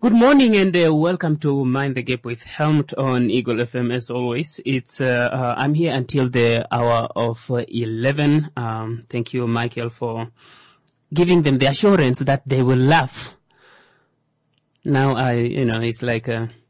Good morning and welcome to Mind the Gap with Helmut on Eagle FM. As always, I'm here until the hour of 11. Thank you, Michael, for giving them the assurance that they will laugh. Now it's like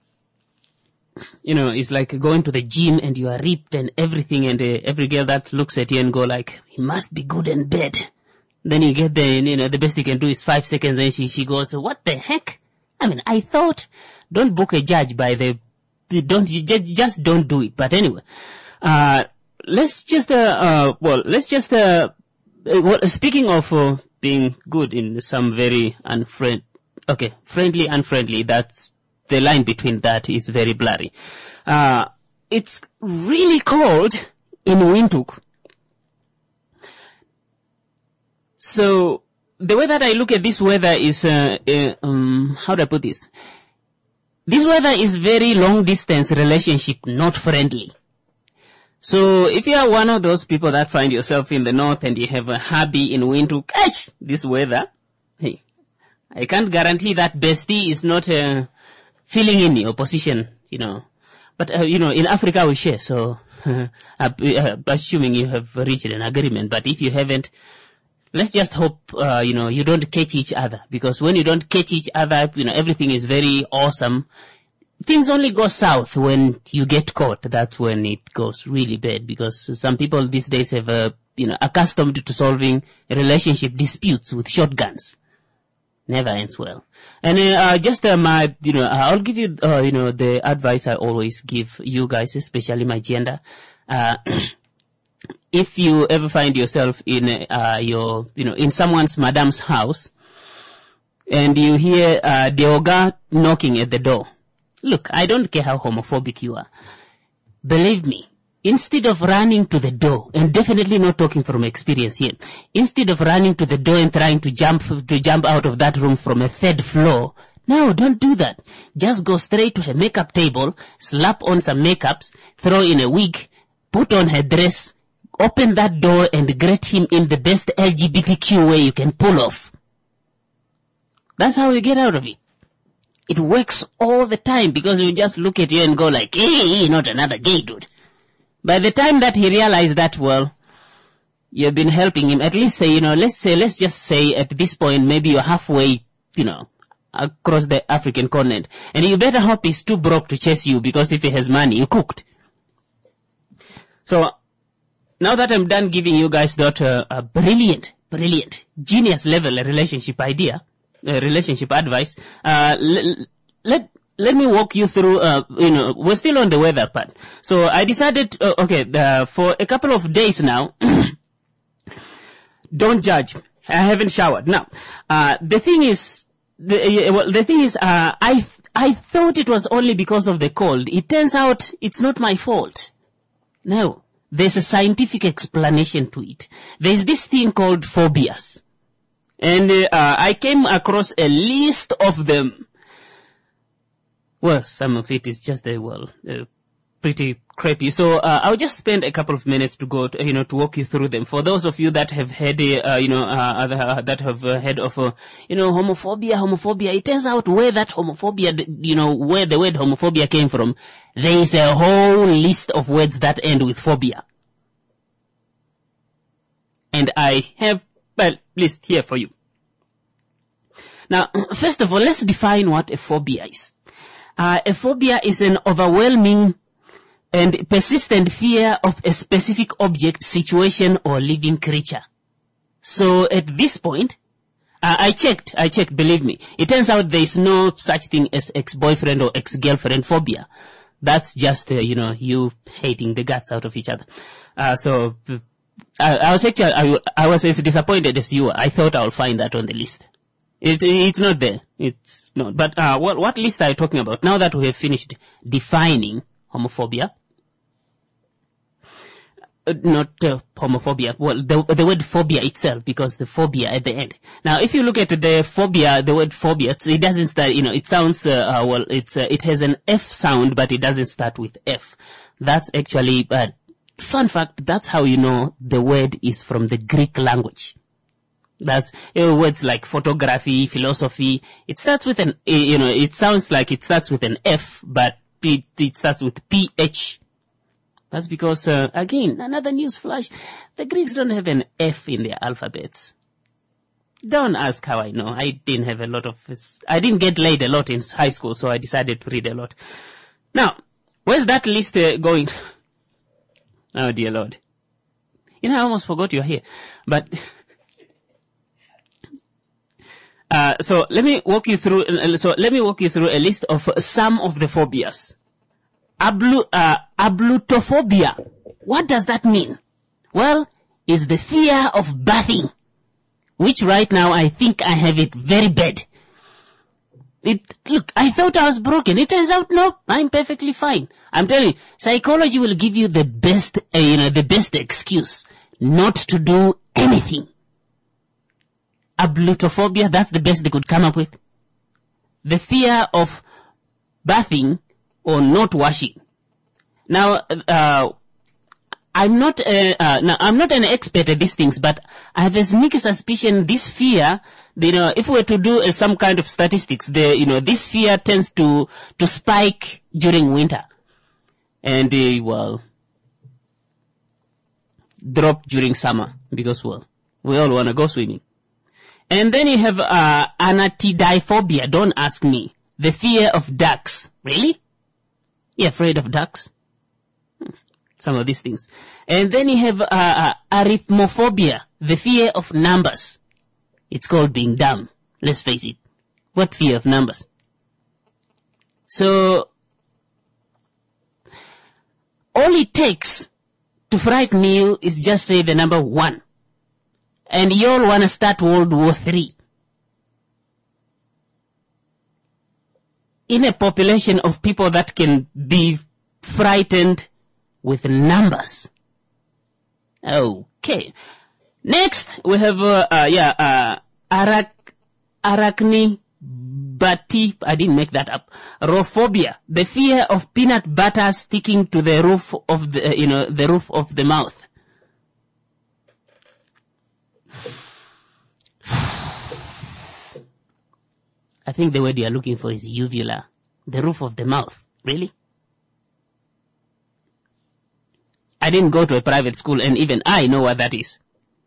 it's like going to the gym and you are ripped and everything, and every girl that looks at you and go like, he must be good in bed. Then you get there, the best you can do is 5 seconds, and she goes, what the heck? I mean, I thought, don't book a judge by just don't do it. But anyway, speaking of being good in some very friendly, unfriendly, that's the line between that is very blurry. It's really cold in Windhoek. So, the way that I look at this weather is, how do I put this? This weather is very long distance relationship, not friendly. So if you are one of those people that find yourself in the north and you have a hubby in Windhoek, this weather, hey, I can't guarantee that bestie is not filling in your position, But, in Africa we share, so assuming you have reached an agreement. But if you haven't, let's just hope, you don't catch each other, because when you don't catch each other, everything is very awesome. Things only go south when you get caught. That's when it goes really bad, because some people these days have, accustomed to solving relationship disputes with shotguns. Never ends well. And, I'll give you, the advice I always give you guys, especially my gender. If you ever find yourself in in someone's madam's house and you hear the oga knocking at the door, look, I don't care how homophobic you are. Believe me, instead of running to the door, and definitely not talking from experience here, instead of running to the door and trying to jump out of that room from a third floor, no, don't do that. Just go straight to her makeup table, slap on some makeups, throw in a wig, put on her dress, open that door and greet him in the best LGBTQ way you can pull off. That's how you get out of it. It works all the time, because you just look at you and go like, hey, not another gay dude. By the time that he realized that, well, you've been helping him, at least say, let's just say at this point, maybe you're halfway, across the African continent. And you better hope he's too broke to chase you, because if he has money, you cooked. So, now that I'm done giving you guys that brilliant, genius level relationship relationship advice, let me walk you through, we're still on the weather part. So I decided, for a couple of days now, don't judge. I haven't showered. Now, the thing is, I thought it was only because of the cold. It turns out it's not my fault. No. There's a scientific explanation to it. There's this thing called phobias. And I came across a list of them. Well, some of it is just, pretty crappy. So I'll just spend a couple of minutes to go, to walk you through them. For those of you that have had, that have heard of, homophobia, it turns out where that homophobia, where the word homophobia came from, there is a whole list of words that end with phobia. And I have a list here for you. Now, first of all, let's define what a phobia is. A phobia is an overwhelming and persistent fear of a specific object, situation, or living creature. So at this point, I checked, believe me. It turns out there is no such thing as ex-boyfriend or ex-girlfriend phobia. That's just, you hating the guts out of each other. I was as disappointed as you were. I thought I'll find that on the list. It's not there. It's not. But, what list are you talking about? Now that we have finished defining homophobia, not homophobia. Well, the word phobia itself, because the phobia at the end. Now, if you look at the phobia, the word phobia, it doesn't start, it sounds, it has an F sound, but it doesn't start with F. That's actually, fun fact, that's how you know the word is from the Greek language. That's words like photography, philosophy. It starts with an, it sounds like it starts with an F, but it starts with PH. That's because, again, another news flash, the Greeks don't have an F in their alphabets. Don't ask how I know. I didn't get laid a lot in high school, so I decided to read a lot. Now, where's that list going? Oh dear Lord. I almost forgot you're here. But, so let me walk you through a list of some of the phobias. Ablutophobia. What does that mean? Well, it's the fear of bathing, which right now I think I have it very bad. Look, I thought I was broken. It turns out, no, I'm perfectly fine. I'm telling you, psychology will give you the best, the best excuse not to do anything. Ablutophobia, that's the best they could come up with. The fear of bathing or not washing. Now, I'm not an expert at these things, but I have a sneaky suspicion this fear, if we were to do some kind of statistics, this fear tends to spike during winter. And, drop during summer because, we all want to go swimming. And then you have, anatidiphobia. Don't ask me. The fear of ducks. Really? You're afraid of ducks? Some of these things. And then you have, arithmophobia. The fear of numbers. It's called being dumb. Let's face it. What fear of numbers? So, all it takes to frighten you is just say the number 1. And you all want to start World War III. In a population of people that can be frightened with numbers. Okay. Next, we have, arachnibati, I didn't make that up. Rophobia, the fear of peanut butter sticking to the roof of the roof of the mouth. I think the word you are looking for is uvula. The roof of the mouth. Really? I didn't go to a private school, and even I know what that is.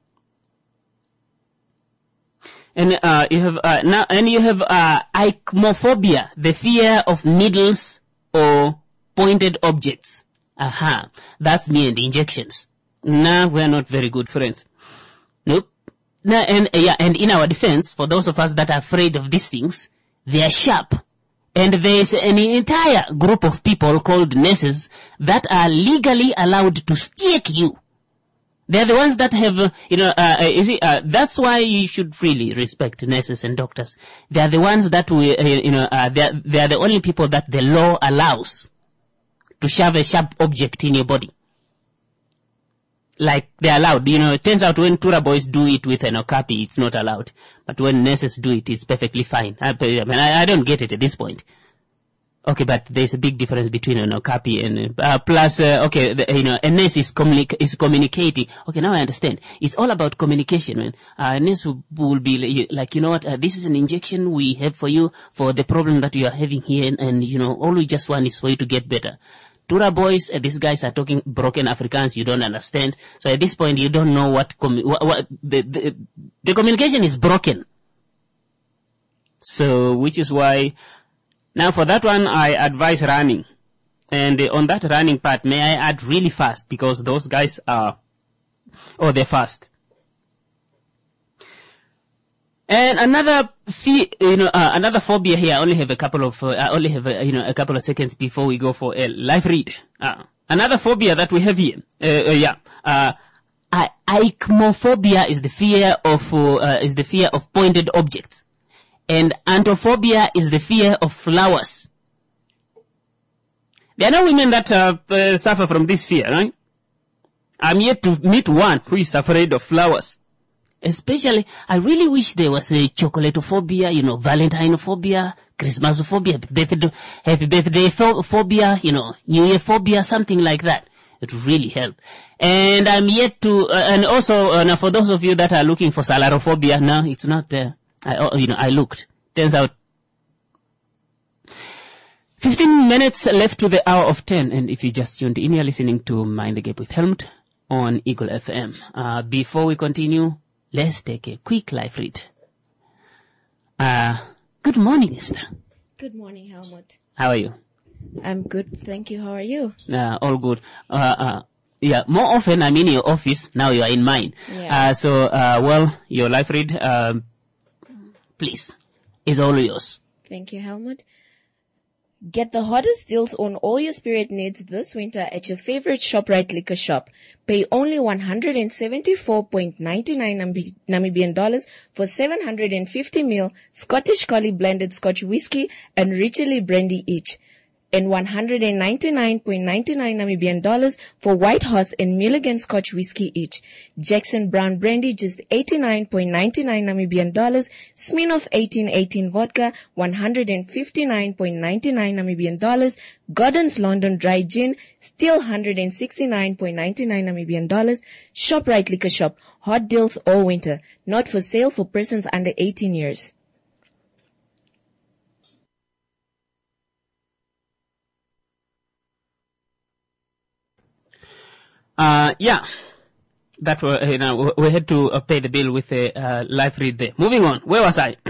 And you have ichmophobia, the fear of needles or pointed objects. Aha, that's me and the injections. Nah, we're not very good friends. Nope. Now, and in our defense, for those of us that are afraid of these things, they are sharp. And there's an entire group of people called nurses that are legally allowed to stick you. They're the ones that have, that's why you should freely respect nurses and doctors. They're the ones that they're the only people that the law allows to shove a sharp object in your body. Like, they're allowed. It turns out when Tura boys do it with an okapi, it's not allowed. But when nurses do it, it's perfectly fine. I don't get it at this point. Okay, but there's a big difference between an okapi and, plus, a nurse is communicating. Okay, now I understand. It's all about communication, man. A nurse will be like, this is an injection we have for you for the problem that you are having here, and all we just want is for you to get better. Tura boys, these guys are talking broken Afrikaans you don't understand. So at this point, you don't know what the communication is broken. So, which is why, now for that one, I advise running. And on that running part, may I add really fast, because those guys they're fast. And another another phobia here. I only have a couple of seconds before we go for a live read. Another phobia that we have here. Ichmophobia is the fear of pointed objects, and anthophobia is the fear of flowers. There are no women that suffer from this fear, right? I'm yet to meet one who is afraid of flowers. Especially, I really wish there was a chocolatophobia, Valentinophobia, Christmasophobia, happy birthday phobia, New Year phobia, something like that. It would really help. And I'm yet to, and also, now for those of you that are looking for salarophobia, no, it's not there. I looked. Turns out 15 minutes left to the hour of 10. And if you just tuned in, you're listening to Mind the Gap with Helmut on Eagle FM. Before we continue, let's take a quick live read. Good morning, Esther. Good morning, Helmut. How are you? I'm good, thank you. How are you? All good. Yeah, more often I'm in your office, now you are in mine. Yeah. Well, your live read, please, is all yours. Thank you, Helmut. Get the hottest deals on all your spirit needs this winter at your favorite ShopRite liquor shop. Pay only 174.99 Namibian dollars for 750 ml Scottish Collie blended Scotch whiskey and Richley brandy each, and 199.99 Namibian dollars for White Horse and Mulligan Scotch whiskey each. Jackson Brown brandy just 89.99 Namibian dollars. Smirnoff 1818 vodka 159.99 Namibian dollars. Gordon's London dry gin still 169.99 Namibian dollars. ShopRite liquor shop. Hot deals all winter. Not for sale for persons under 18 years. Yeah, that was, we had to pay the bill with a live read there. Moving on, where was I?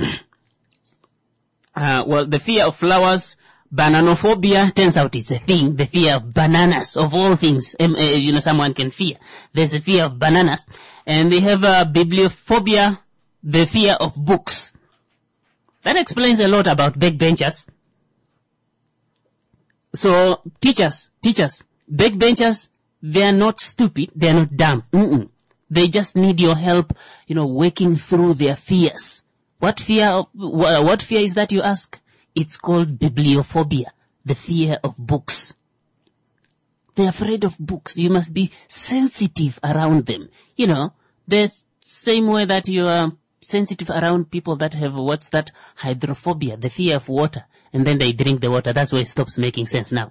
Well, the fear of flowers, bananophobia, turns out it's a thing. The fear of bananas, of all things, someone can fear. There's a fear of bananas. And they have bibliophobia, the fear of books. That explains a lot about backbenchers. So, teachers, backbenchers, they are not stupid. They are not dumb. They just need your help, working through their fears. What fear is that, you ask? It's called bibliophobia, the fear of books. They're afraid of books. You must be sensitive around them. The same way that you are sensitive around people that have, hydrophobia, the fear of water. And then they drink the water. That's where it stops making sense now.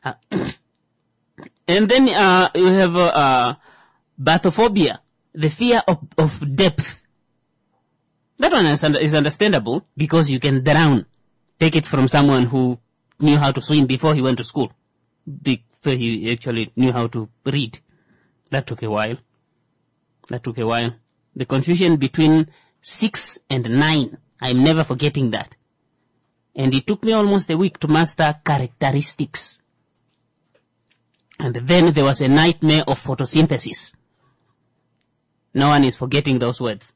And then you have bathyphobia, the fear of depth. That one is understandable because you can drown. Take it from someone who knew how to swim before he went to school, before he actually knew how to read. That took a while. The confusion between 6 and 9, I'm never forgetting that. And it took me almost a week to master characteristics. And then there was a nightmare of photosynthesis. No one is forgetting those words.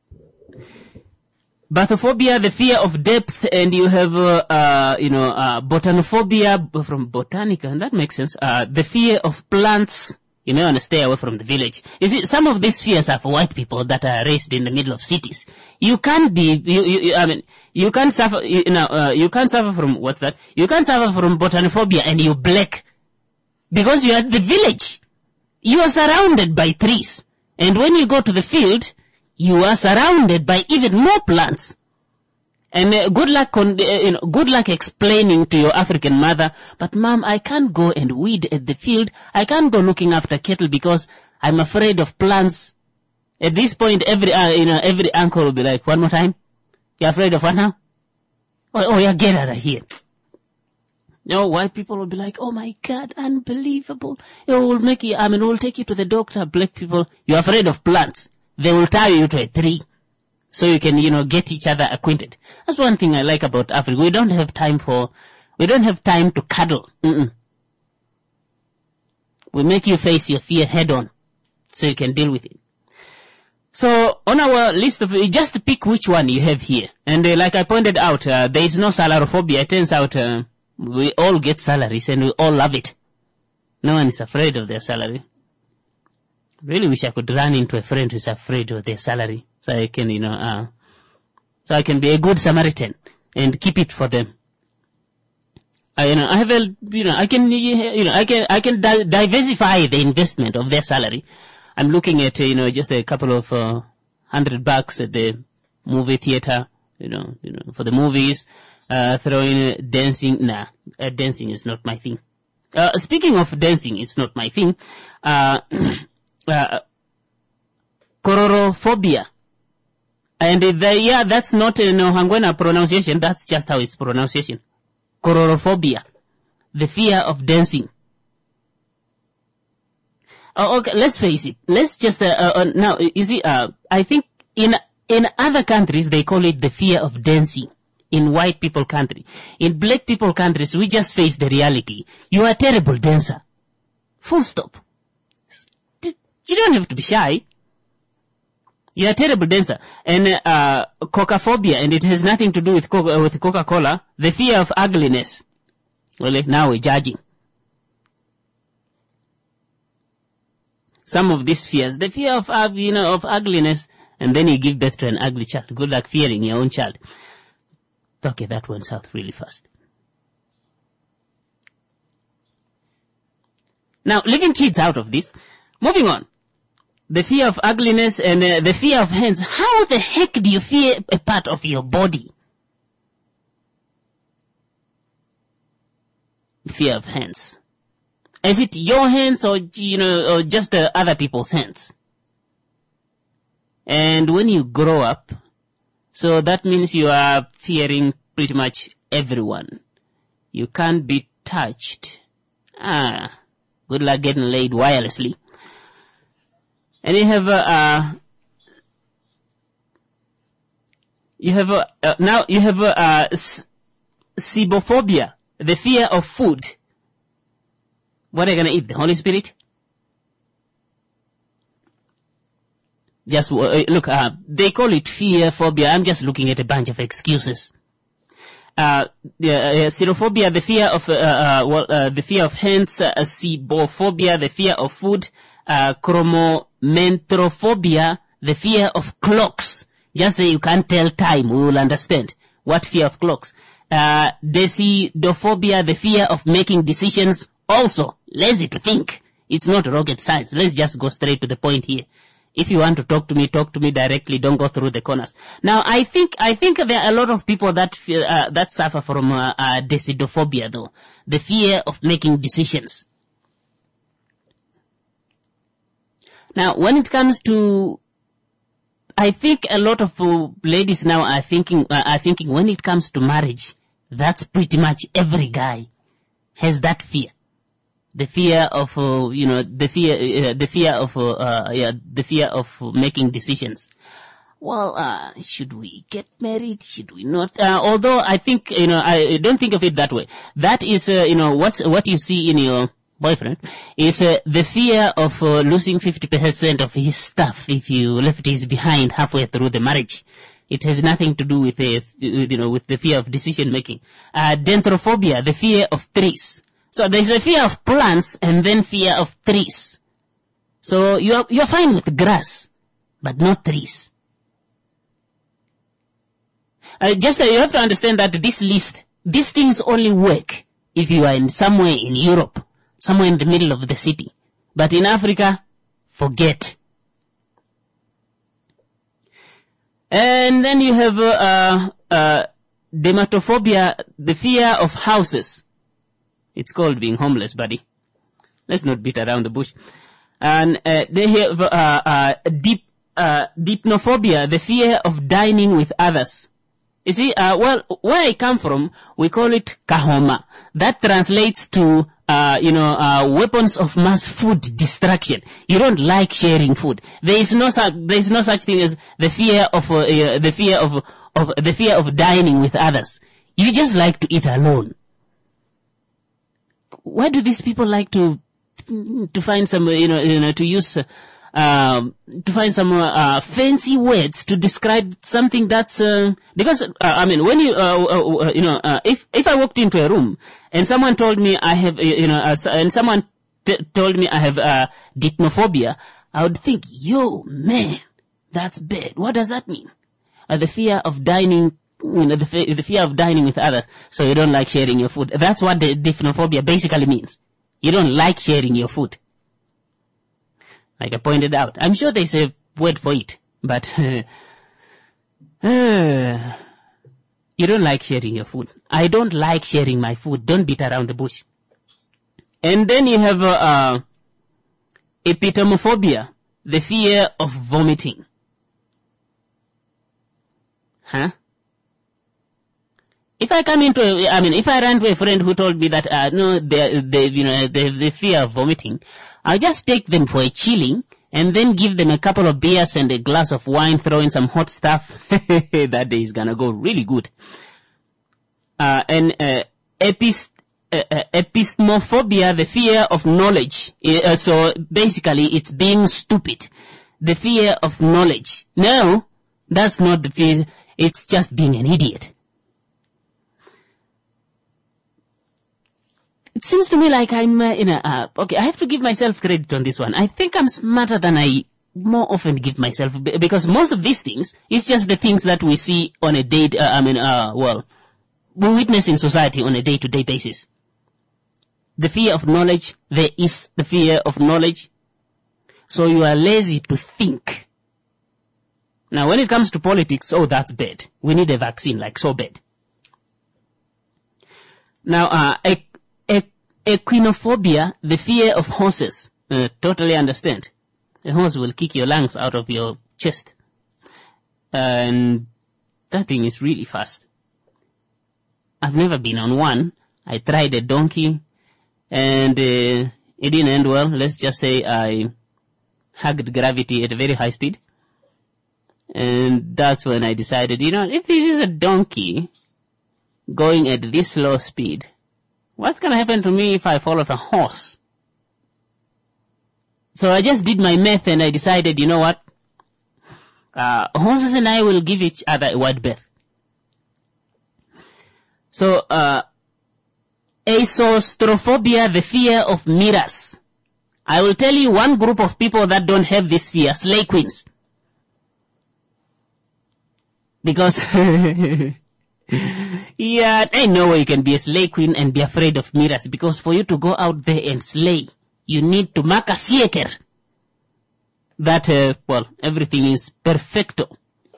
Bathyphobia, the fear of depth, and you have, botanophobia from botanica, and that makes sense. The fear of plants. You may want to stay away from the village. You see, some of these fears are for white people that are raised in the middle of cities. You can't you can't suffer, you can't suffer from, You can't suffer from botanophobia and you're black. Because you are at the village. You are surrounded by trees. And when you go to the field, you are surrounded by even more plants. And good luck explaining to your African mother, but mom, I can't go and weed at the field. I can't go looking after cattle because I'm afraid of plants. At this point, every uncle will be like, one more time? You're afraid of what now? Oh yeah, get out of here. White people will be like, oh my God, unbelievable. We'll take you to the doctor. Black people, you're afraid of plants. They will tie you to a tree so you can, get each other acquainted. That's one thing I like about Africa. We don't have time to cuddle. We make you face your fear head on so you can deal with it. So on our list of, just pick which one you have here. And like I pointed out, there is no salarophobia. It turns out, we all get salaries and we all love it. No one is afraid of their salary. Really wish I could run into a friend who's afraid of their salary, so I can, so I can be a good Samaritan and keep it for them. I can diversify the investment of their salary. I'm looking at, just a couple of $100 at the movie theater, for the movies. Throwing dancing. Nah, dancing is not my thing. Speaking of dancing, it's not my thing. Chorophobia. And that's not a Hangwena pronunciation. That's just how it's pronunciation. Chorophobia. The fear of dancing. Okay, let's face it. Let's just, now, you see, I think in other countries, they call it the fear of dancing. In white people country. In black people countries, we just face the reality. You are a terrible dancer. Full stop. You don't have to be shy. You are a terrible dancer. And cocaphobia, and it has nothing to do with Coca-Cola, the fear of ugliness. Well, now we're judging. Some of these fears, the fear of ugliness, and then you give birth to an ugly child. Good luck fearing your own child. Okay, that went south really fast. Now, leaving kids out of this, moving on. The fear of ugliness and the fear of hands. How the heck do you fear a part of your body? Fear of hands. Is it your hands or, or just other people's hands? And when you grow up, so that means you are fearing pretty much everyone. You can't be touched. Good luck getting laid wirelessly. And you have Sibophobia, the fear of food. What are you gonna eat? The Holy Spirit? Just look, they call it fear phobia. I'm just looking at a bunch of excuses. Xerophobia, the fear of the fear of hands. Sibophobia, the fear of food. Chronometrophobia, the fear of clocks. Just say you can't tell time, we will understand. What fear of clocks? Decidophobia, the fear of making decisions. Also, lazy to think. It's not rocket science. Let's just go straight to the point here. If you want to talk to me directly. Don't go through the corners. Now, I think there are a lot of people that that suffer from decidophobia, though. The fear of making decisions. Now, when it comes to, I think a lot of ladies now are thinking when it comes to marriage, that's pretty much every guy has that fear. The fear of, the fear of making decisions. Well, should we get married? Should we not? Although I think, I don't think of it that way. That is, what you see in your boyfriend is the fear of losing 50% of his stuff if you left his behind halfway through the marriage. It has nothing to do with with the fear of decision making. Dendrophobia, the fear of trees. So there's a fear of plants and then fear of trees. So you're fine with grass, but not trees. You have to understand that these things only work if you are somewhere in Europe, somewhere in the middle of the city. But in Africa, forget. And then you have dermatophobia, the fear of houses. It's called being homeless, buddy. Let's not beat around the bush. And they have deipnophobia, the fear of dining with others. You see, where I come from, we call it kahoma. That translates to weapons of mass food destruction. You don't like sharing food. There is no such thing as the fear of dining with others. You just like to eat alone. Why do these people like to find some, to use, to find some, fancy words to describe something that's, because, when you, if I walked into a room and someone told me I have, and someone told me I have, deipnophobia, I would think, yo, man, that's bad. What does that mean? The fear of dining, the fear of dining with others, so you don't like sharing your food. That's what the deipnophobia basically means. You don't like sharing your food. Like I pointed out. I'm sure there's a word for it, but you don't like sharing your food. I don't like sharing my food. Don't beat around the bush. And then you have epitomophobia, the fear of vomiting. Huh? If I if I ran to a friend who told me that, no, they fear of vomiting, I'll just take them for a chilling and then give them a couple of beers and a glass of wine, throw in some hot stuff. That day is gonna go really good. Epismophobia, the fear of knowledge. So basically it's being stupid. The fear of knowledge. No, that's not the fear. It's just being an idiot. It seems to me like I'm okay, I have to give myself credit on this one. I think I'm smarter than I more often give myself, because most of these things is just the things that we see on a we witness in society on a day-to-day basis. The fear of knowledge, there is the fear of knowledge. So you are lazy to think. Now when it comes to politics, oh, that's bad. We need a vaccine, like so bad. Now, equinophobia, the fear of horses. Totally understand. A horse will kick your lungs out of your chest. And that thing is really fast. I've never been on one. I tried a donkey and it didn't end well. Let's just say I hugged gravity at a very high speed. And that's when I decided, if this is a donkey going at this slow speed, what's going to happen to me if I fall off a horse? So I just did my math and I decided, you know what? Horses and I will give each other a wide berth. So, aeostrophobia, the fear of mirrors. I will tell you one group of people that don't have this fear, slay queens. Because, yeah, I know you can be a slay queen and be afraid of mirrors, because for you to go out there and slay, you need to mark a sieker. That, everything is perfecto.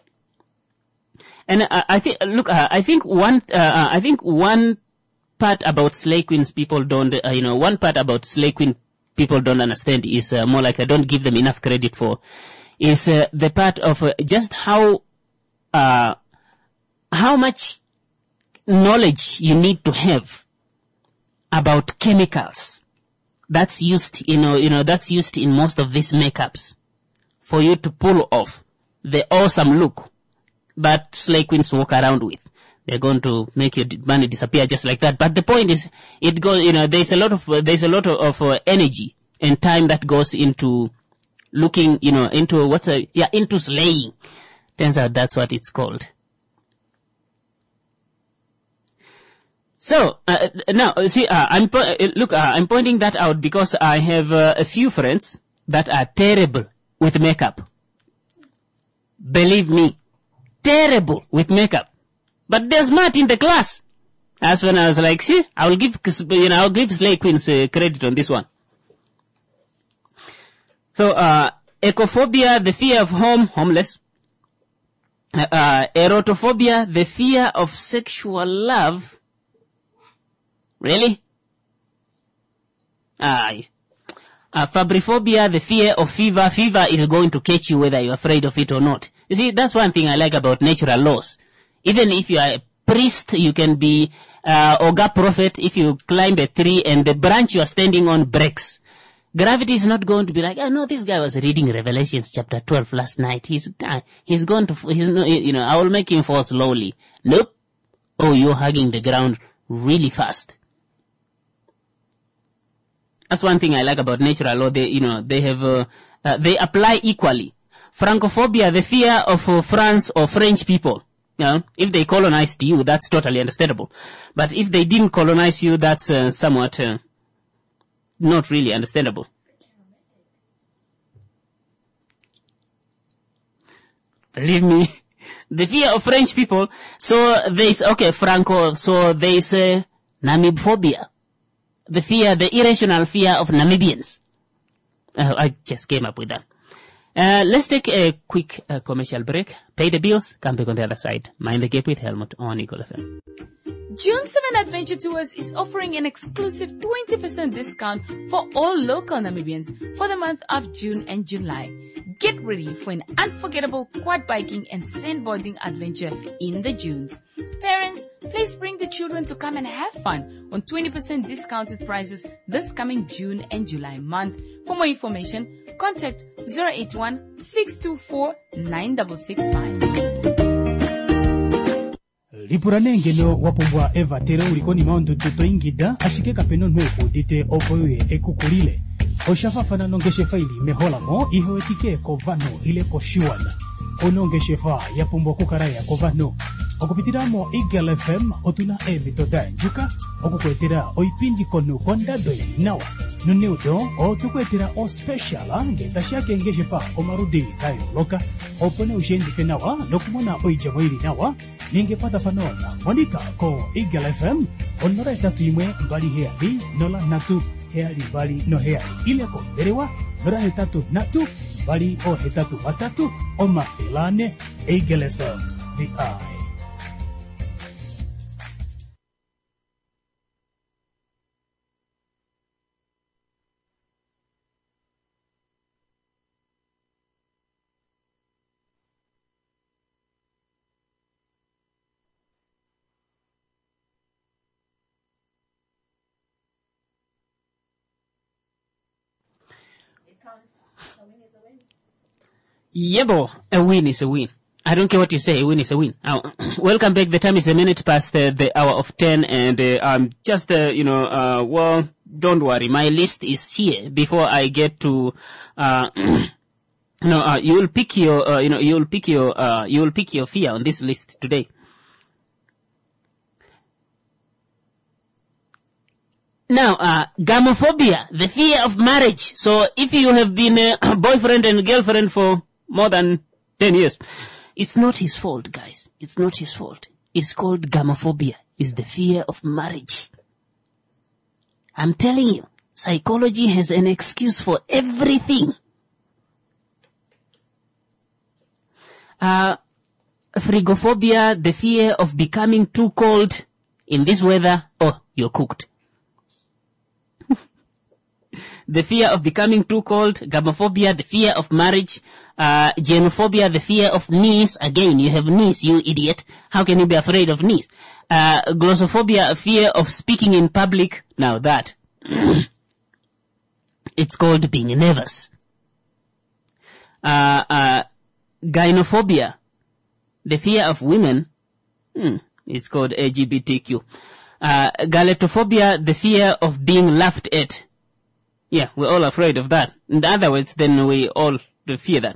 And I think one part about slay queens people don't, one part about slay queen people don't understand is more like I don't give them enough credit for, is the part of just how much knowledge you need to have about chemicals that's used, that's used in most of these makeups for you to pull off the awesome look that slay queens walk around with. They're going to make your money disappear just like that. But the point is, it goes, there's a lot of energy and time that goes into looking, into slaying. Turns out that's what it's called. So, now, see, I'm pointing that out because I have a few friends that are terrible with makeup. Believe me, terrible with makeup. But they're smart in the class. That's when I was like, see, I'll give slay queens credit on this one. So, ecophobia, the fear of homeless. Erotophobia, the fear of sexual love. Really? Aye. Fabriphobia, the fear of fever. Fever is going to catch you whether you're afraid of it or not. You see, that's one thing I like about natural laws. Even if you are a priest, you can be Oga prophet if you climb a tree and the branch you are standing on breaks. Gravity is not going to be like, oh no, this guy was reading Revelations chapter 12 last night. I will make him fall slowly. Nope. Oh, you're hugging the ground really fast. That's one thing I like about natural law. They apply equally. Francophobia, the fear of France or French people. If they colonized you, that's totally understandable. But if they didn't colonize you, that's somewhat not really understandable. Believe me, the fear of French people. So there's Franco. So there's Namibophobia, the irrational fear of Namibians. I just came up with that. Let's take a quick commercial break. Pay the bills. Come back on the other side. Mind the Gap with Helmut on Eagle FM. June 7 Adventure Tours is offering an exclusive 20% discount for all local Namibians for the month of June and July. Get ready for an unforgettable quad biking and sandboarding adventure in the Dunes. Parents, please bring the children to come and have fun on 20% discounted prices this coming June and July month. For more information, contact 081-624-9665. Lipuranenge no wapumbwa Eva tere ulikoni maundu tutoingida ashike kapeno nweku dite opoye ekukulile. Oshafafana nongeshe faili meholamo ihewetike kovano ile koshiwana. Onongeshe fa yapumbwa kukaraya kovano. Okupitiramo Eagle FM otuna ebitoda njuka. Okukwetera oipindi konu kondadoi nawa. Nuneudo otukwetera o speciala ngetashake ngeshe fa omarudi tayo loka. Opone ushendi fenawa nokumona oijamoiri nawa. Ningepata fanona Monica ko Eagle FM onora etatu imwe mbali heali nola natu heali mbali no heali ile ko derewa nora hetatu natu mbali o hetatu matatu o mafilane Eagle FM the eye. Yebo, a win is a win. I don't care what you say, a win is a win. Welcome back. The time is a minute past the hour of 10, and I'm just, well, don't worry. My list is here before I get to, you will pick your, you will pick your fear on this list today. Now, gamophobia, the fear of marriage. So if you have been a boyfriend and girlfriend for more than 10 years, it's not his fault, guys. It's not his fault. It's called gamophobia. It's the fear of marriage. I'm telling you, psychology has an excuse for everything. Frigophobia, the fear of becoming too cold in this weather. Oh, you're cooked. The fear of becoming too cold. Gamophobia, the fear of marriage. Genophobia, the fear of knees. Again, you have knees, you idiot. How can you be afraid of knees? Glossophobia, fear of speaking in public. Now that, it's called being nervous. Gynophobia, the fear of women. It's called LGBTQ. Galactophobia, the fear of being laughed at. Yeah, we're all afraid of that. In other words, then we all fear that.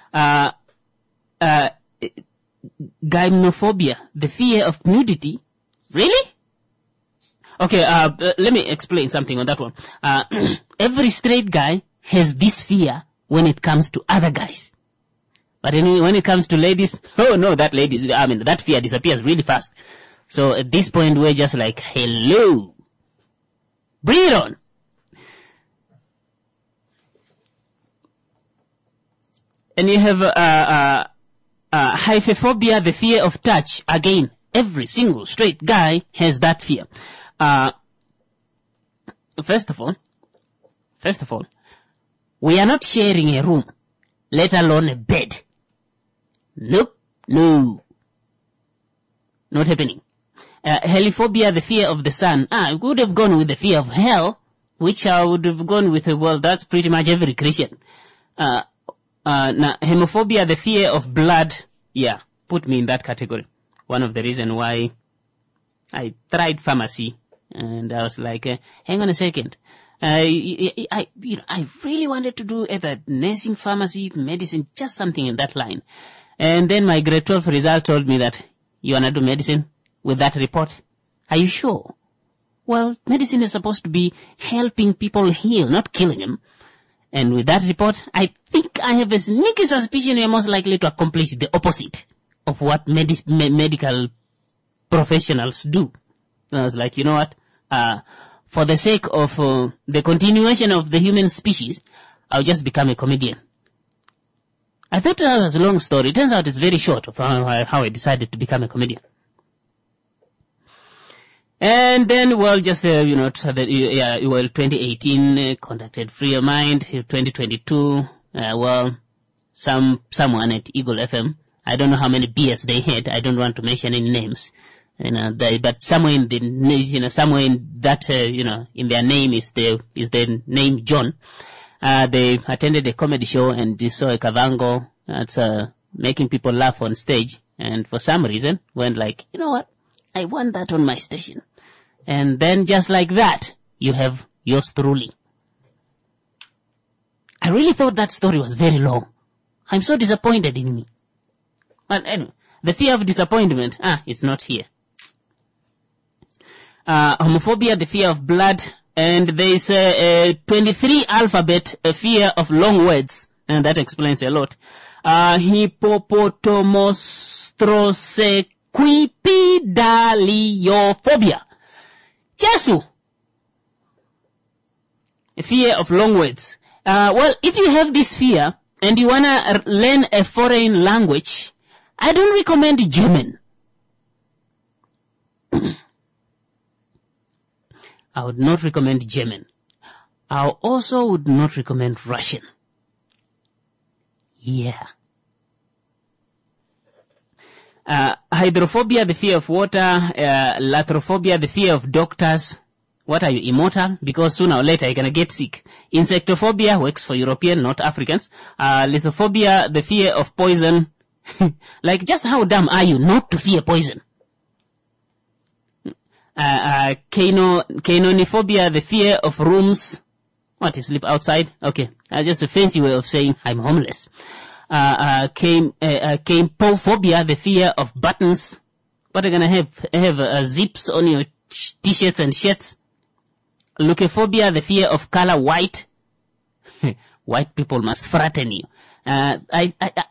Gymnophobia, the fear of nudity. Really? Okay, let me explain something on that one. Every straight guy has this fear when it comes to other guys. But anyway, when it comes to ladies, oh no, that fear disappears really fast. So at this point, we're just like, hello. Bring it on. And you have hyphophobia, the fear of touch. Again, every single straight guy has that fear. First of all, we are not sharing a room, let alone a bed. Nope, no. Not happening. Heliophobia, the fear of the sun. I would have gone with the fear of hell, which I would have gone with, well, that's pretty much every Christian. Hemophobia, the fear of blood. Yeah, put me in that category. One of the reasons why I tried pharmacy, and I was like, hang on a second. I really wanted to do either nursing, pharmacy, medicine, just something in that line. And then my grade 12 result told me that you want to do medicine with that report. Are you sure? Well, medicine is supposed to be helping people heal, not killing them. And with that report, I think I have a sneaky suspicion you're most likely to accomplish the opposite of what medical professionals do. And I was like, you know what? For the sake of the continuation of the human species, I'll just become a comedian. I thought that was a long story. It turns out it's very short of how I decided to become a comedian. And then, well, just, 2018, conducted Free Your Mind, 2022, someone at Eagle FM, I don't know how many beers they had, I don't want to mention any names, but somewhere in the, somewhere in that, in their name is the name John. They attended a comedy show and they saw a Kavango that's, making people laugh on stage, and for some reason went like, you know what? I want that on my station. And then just like that, you have yours truly. I really thought that story was very long. I'm so disappointed in me. But anyway, the fear of disappointment, it's not here. Homophobia, the fear of blood, and there's a 23 alphabet, a fear of long words, and that explains a lot. Hippopotomostrosequipedaliophobia. Jesu! A fear of long words. Well, if you have this fear and you wanna learn a foreign language, I don't recommend German. I would not recommend German. I also would not recommend Russian. Yeah. Hydrophobia, the fear of water. Latrophobia, the fear of doctors. What are you, immortal? Because sooner or later you're gonna get sick. Insectophobia works for European, not Africans. Lithophobia, the fear of poison. Like, just how dumb are you not to fear poison? Canoniphobia, the fear of rooms. What, you sleep outside? Okay. Just a fancy way of saying I'm homeless. Canepophobia, the fear of buttons. What are you gonna have zips on your t-shirts and shirts? Leukophobia, the fear of color white. White people must threaten you. I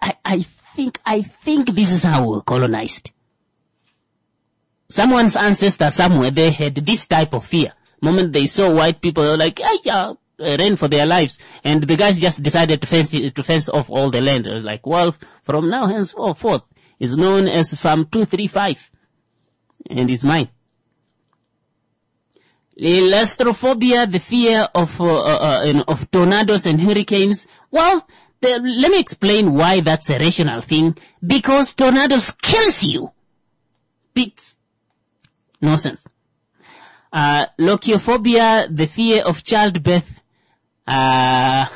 think this is how we're colonized. Someone's ancestor somewhere, they had this type of fear. The moment they saw white people, they were like, ran for their lives. And the guys just decided to fence off all the land. It was like, well, from now henceforth, is known as Farm 235. And it's mine. Claustrophobia, the fear of tornadoes and hurricanes. Well, let me explain why that's a rational thing. Because tornadoes kills you. It's nonsense. Lochiophobia, the fear of childbirth. I've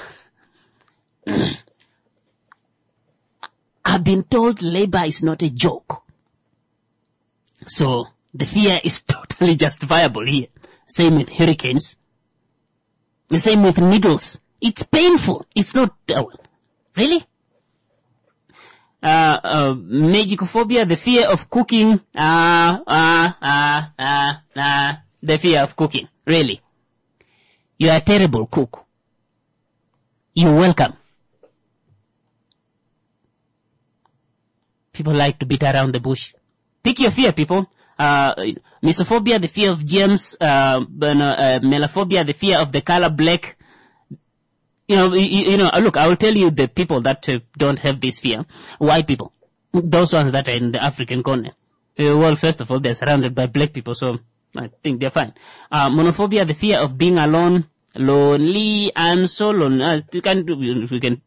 been told labor is not a joke. So, the fear is totally justifiable here. Same with hurricanes. The same with needles. It's painful. It's not, really? Magicophobia, the fear of cooking. The fear of cooking. Really. You are a terrible cook. You're welcome. People like to beat around the bush. Pick your fear, people. Misophobia, the fear of germs. Melaphobia, the fear of the color black. Look, I will tell you the people that don't have this fear. White people. Those ones that are in the African continent. Well, first of all, they're surrounded by black people, so I think they're fine. Monophobia, the fear of being alone. Lonely, I'm so lonely. We can.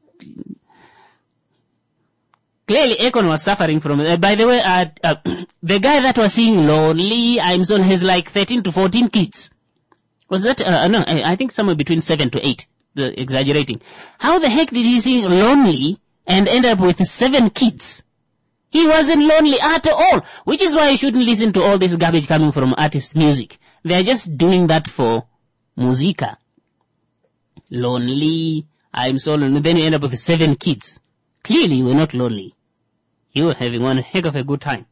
Clearly, Akon was suffering from it. By the way, the guy that was singing Lonely, I'm so, has like 13 to 14 kids. Was that, no, I think somewhere between 7 to 8. Exaggerating. How the heck did he sing Lonely and end up with 7 kids? He wasn't lonely at all. Which is why you shouldn't listen to all this garbage coming from artist music. They're just doing that for musica. Lonely, I'm so lonely. Then you end up with 7 kids. Clearly you were not lonely. You were having one heck of a good time.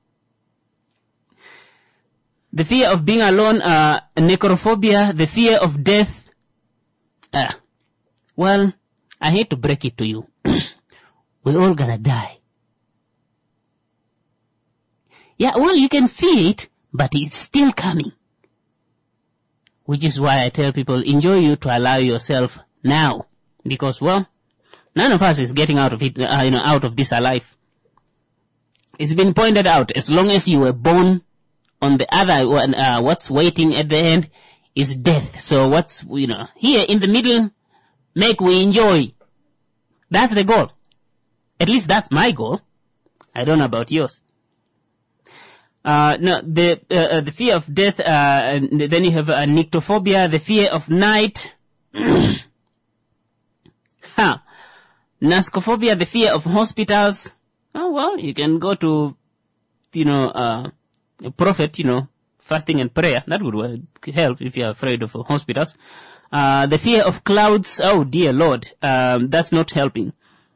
The fear of being alone, necrophobia, the fear of death. Well, I hate to break it to you. We're all gonna die. Yeah, well, you can fear it, but it's still coming. Which is why I tell people, enjoy you to allow yourself now. Because, well, None of us is getting out of it, out of this alive. It's been pointed out, as long as you were born, on the other one, what's waiting at the end is death. So what's, here in the middle, make we enjoy. That's the goal. At least that's my goal. I don't know about yours. No, the fear of death, and then you have nyctophobia, the fear of night. Nascophobia, the fear of hospitals. Oh, well, you can go to, a prophet, fasting and prayer. That would help if you're afraid of hospitals. The fear of clouds. Oh, dear Lord. That's not helping.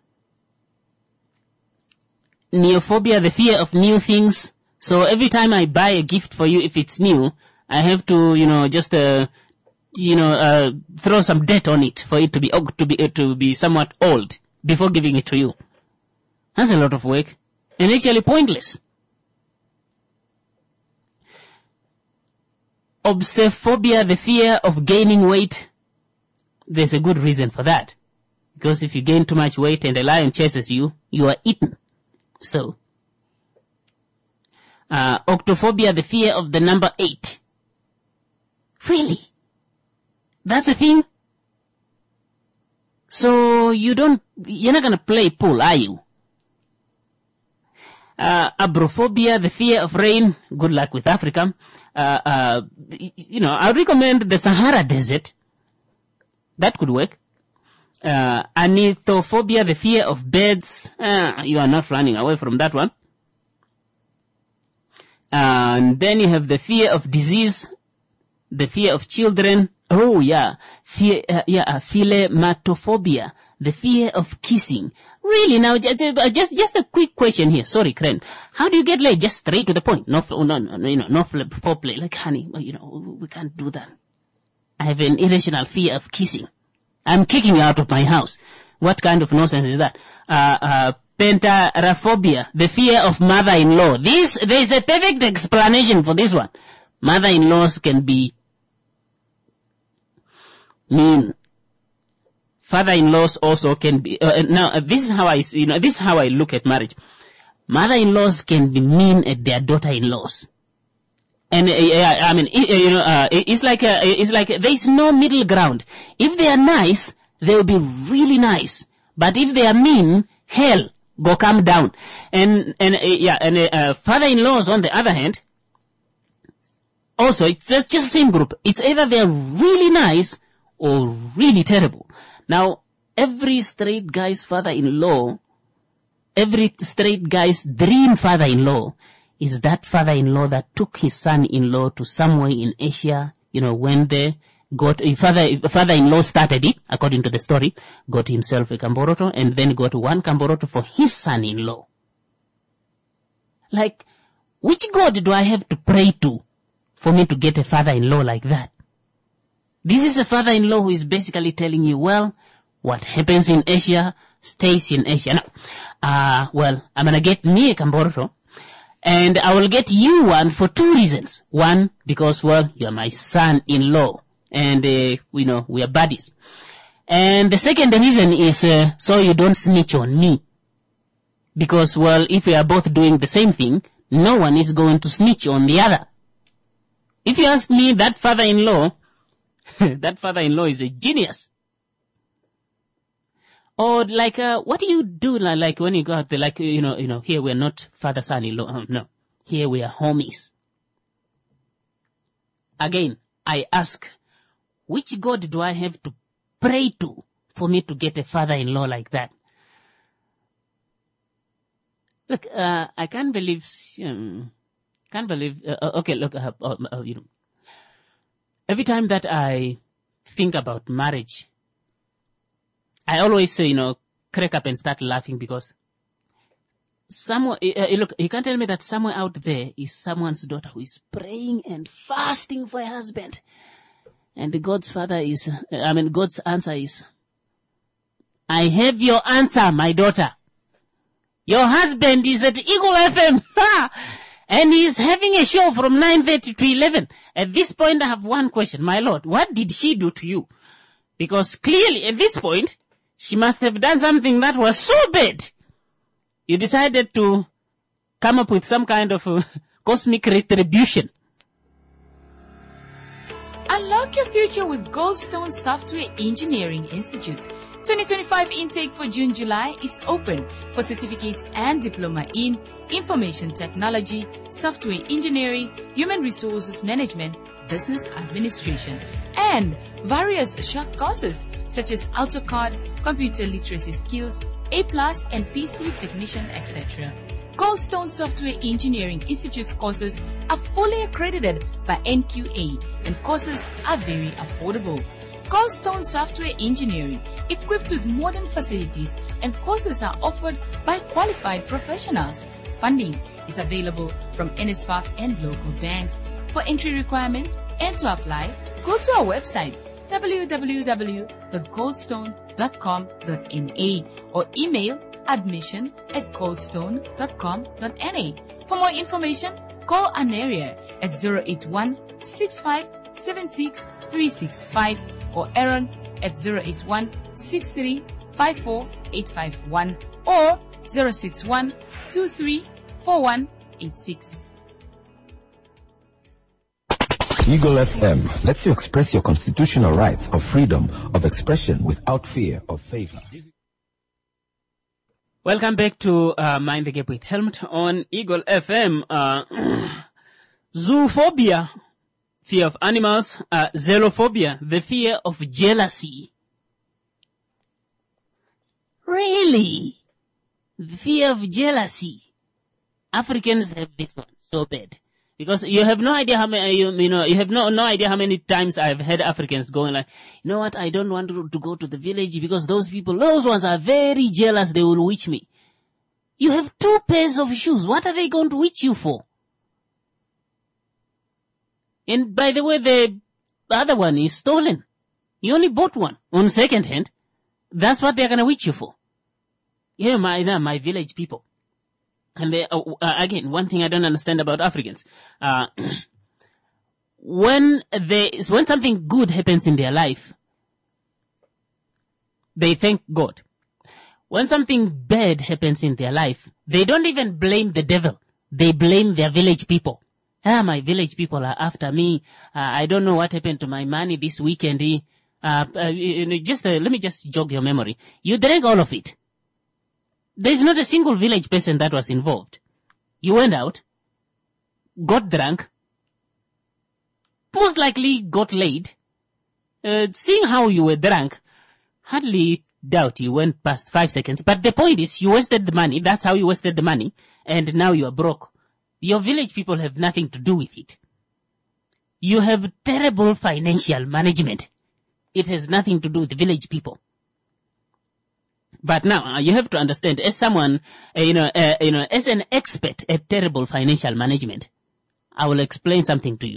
Neophobia, the fear of new things. So every time I buy a gift for you, if it's new, I have to, just, throw some debt on it for it to be somewhat old before giving it to you. That's a lot of work and actually pointless. Obsephobia, the fear of gaining weight. There's a good reason for that. Because if you gain too much weight and a lion chases you, you are eaten. So, octophobia, the fear of the number 8. Really? That's a thing? So you're not gonna play pool, are you? Abrophobia, the fear of rain. Good luck with Africa. I recommend the Sahara Desert. That could work. Anithophobia, the fear of birds. You are not running away from that one. And then you have the fear of disease, the fear of children. Oh, yeah. Philematophobia, the fear of kissing. Really, now, just a quick question here. Sorry, Kren. How do you get laid? Just straight to the point. No foreplay. Like, honey, we can't do that. I have an irrational fear of kissing. I'm kicking you out of my house. What kind of nonsense is that? Pentaraphobia, the fear of mother-in-law. There's a perfect explanation for this one. Mother-in-laws can be mean. Father-in-laws also can be, now, this is how I look at marriage. Mother-in-laws can be mean at their daughter-in-laws. And, it's like there's no middle ground. If they are nice, they will be really nice. But if they are mean, hell, go calm down. And father-in-laws, on the other hand, also, it's just the same group. It's either they're really nice or really terrible. Now, every straight guy's father-in-law, every straight guy's dream father-in-law is that father-in-law that took his son-in-law to somewhere in Asia, when they got, father-in-law started it, according to the story, got himself a Kamboroto, and then got one Kamboroto for his son-in-law. Like, which God do I have to pray to for me to get a father-in-law like that? This is a father-in-law who is basically telling you, well, what happens in Asia stays in Asia. Now, I'm gonna get me a Kamboroto, and I will get you one for 2 reasons. One, because, you're my son-in-law, and, we are buddies. And the second reason is, so you don't snitch on me. Because, if we are both doing the same thing, no one is going to snitch on the other. If you ask me, that father-in-law is a genius. Or what do you do like when you go out there, here we're not father-son-in-law, no. Here we are homies. Again, I ask, which God do I have to pray to for me to get a father-in-law like that? Look, I can't believe, okay, look, every time that I think about marriage, I always say, crack up and start laughing because somewhere, look, you can't tell me that somewhere out there is someone's daughter who is praying and fasting for a husband. And God's answer is, I have your answer, my daughter. Your husband is at Eagle FM. And he's having a show from 9:30 to 11. At this point, I have one question. My Lord, what did she do to you? Because clearly, at this point, She must have done something that was so bad. You decided to come up with some kind of cosmic retribution. Unlock your future with Goldstone Software Engineering Institute. 2025 intake for June-July is open for certificate and diploma in information technology, software engineering, human resources management, business administration, and various short courses such as AutoCAD, computer literacy skills, A+, and PC technician, etc. Goldstone Software Engineering Institute's courses are fully accredited by NQA and courses are very affordable. Goldstone Software Engineering, equipped with modern facilities and courses are offered by qualified professionals. Funding is available from NSFAF and local banks. For entry requirements and to apply, go to our website www.goldstone.com.na or email admission@goldstone.com.na. For more information, call Aneria at 081 6576 365 or Aaron at 081 63 54 851 or 061 23 4186. Eagle FM lets you express your constitutional rights of freedom of expression without fear of favor. Welcome back to Mind the Gap with Helmut on Eagle FM. Zoophobia, fear of animals. Xenophobia, the fear of jealousy. Really? The fear of jealousy. Africans have this one so bad. Because you have no idea how many, you have no idea how many times I've had Africans going like, you know what, I don't want to go to the village because those ones are very jealous, they will witch me. You have 2 pairs of shoes, what are they going to witch you for? And by the way, the other one is stolen. You only bought one on second hand. That's what they're gonna witch you for. You know, my village people. And they, again, one thing I don't understand about Africans, when something good happens in their life, they thank God. When something bad happens in their life, they don't even blame the devil. They blame their village people. My village people are after me. I don't know what happened to my money this weekend. Let me just jog your memory. You drank all of it. There's not a single village person that was involved. You went out, got drunk, most likely got laid. Seeing how you were drunk, hardly doubt you went past 5 seconds. But the point is, you wasted the money. That's how you wasted the money. And now you are broke. Your village people have nothing to do with it. You have terrible financial management. It has nothing to do with the village people. But now you have to understand, as someone, as an expert at terrible financial management, I will explain something to you.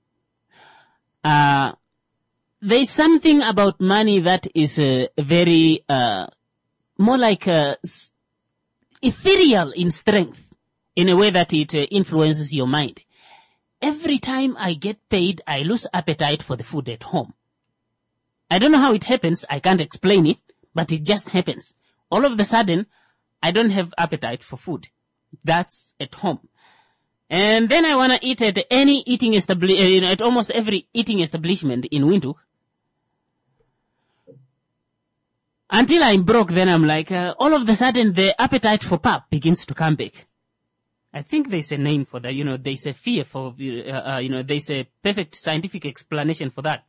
There's something about money that is very more like ethereal in strength, in a way that it influences your mind. Every time I get paid, I lose appetite for the food at home. I don't know how it happens. I can't explain it. But it just happens. All of a sudden, I don't have appetite for food. That's at home. And then I want to eat at any eating at almost every eating establishment in Windhoek. Until I'm broke, then I'm like, all of a sudden the appetite for pap begins to come back. I think there's a name for that. There's a fear for, there's a perfect scientific explanation for that.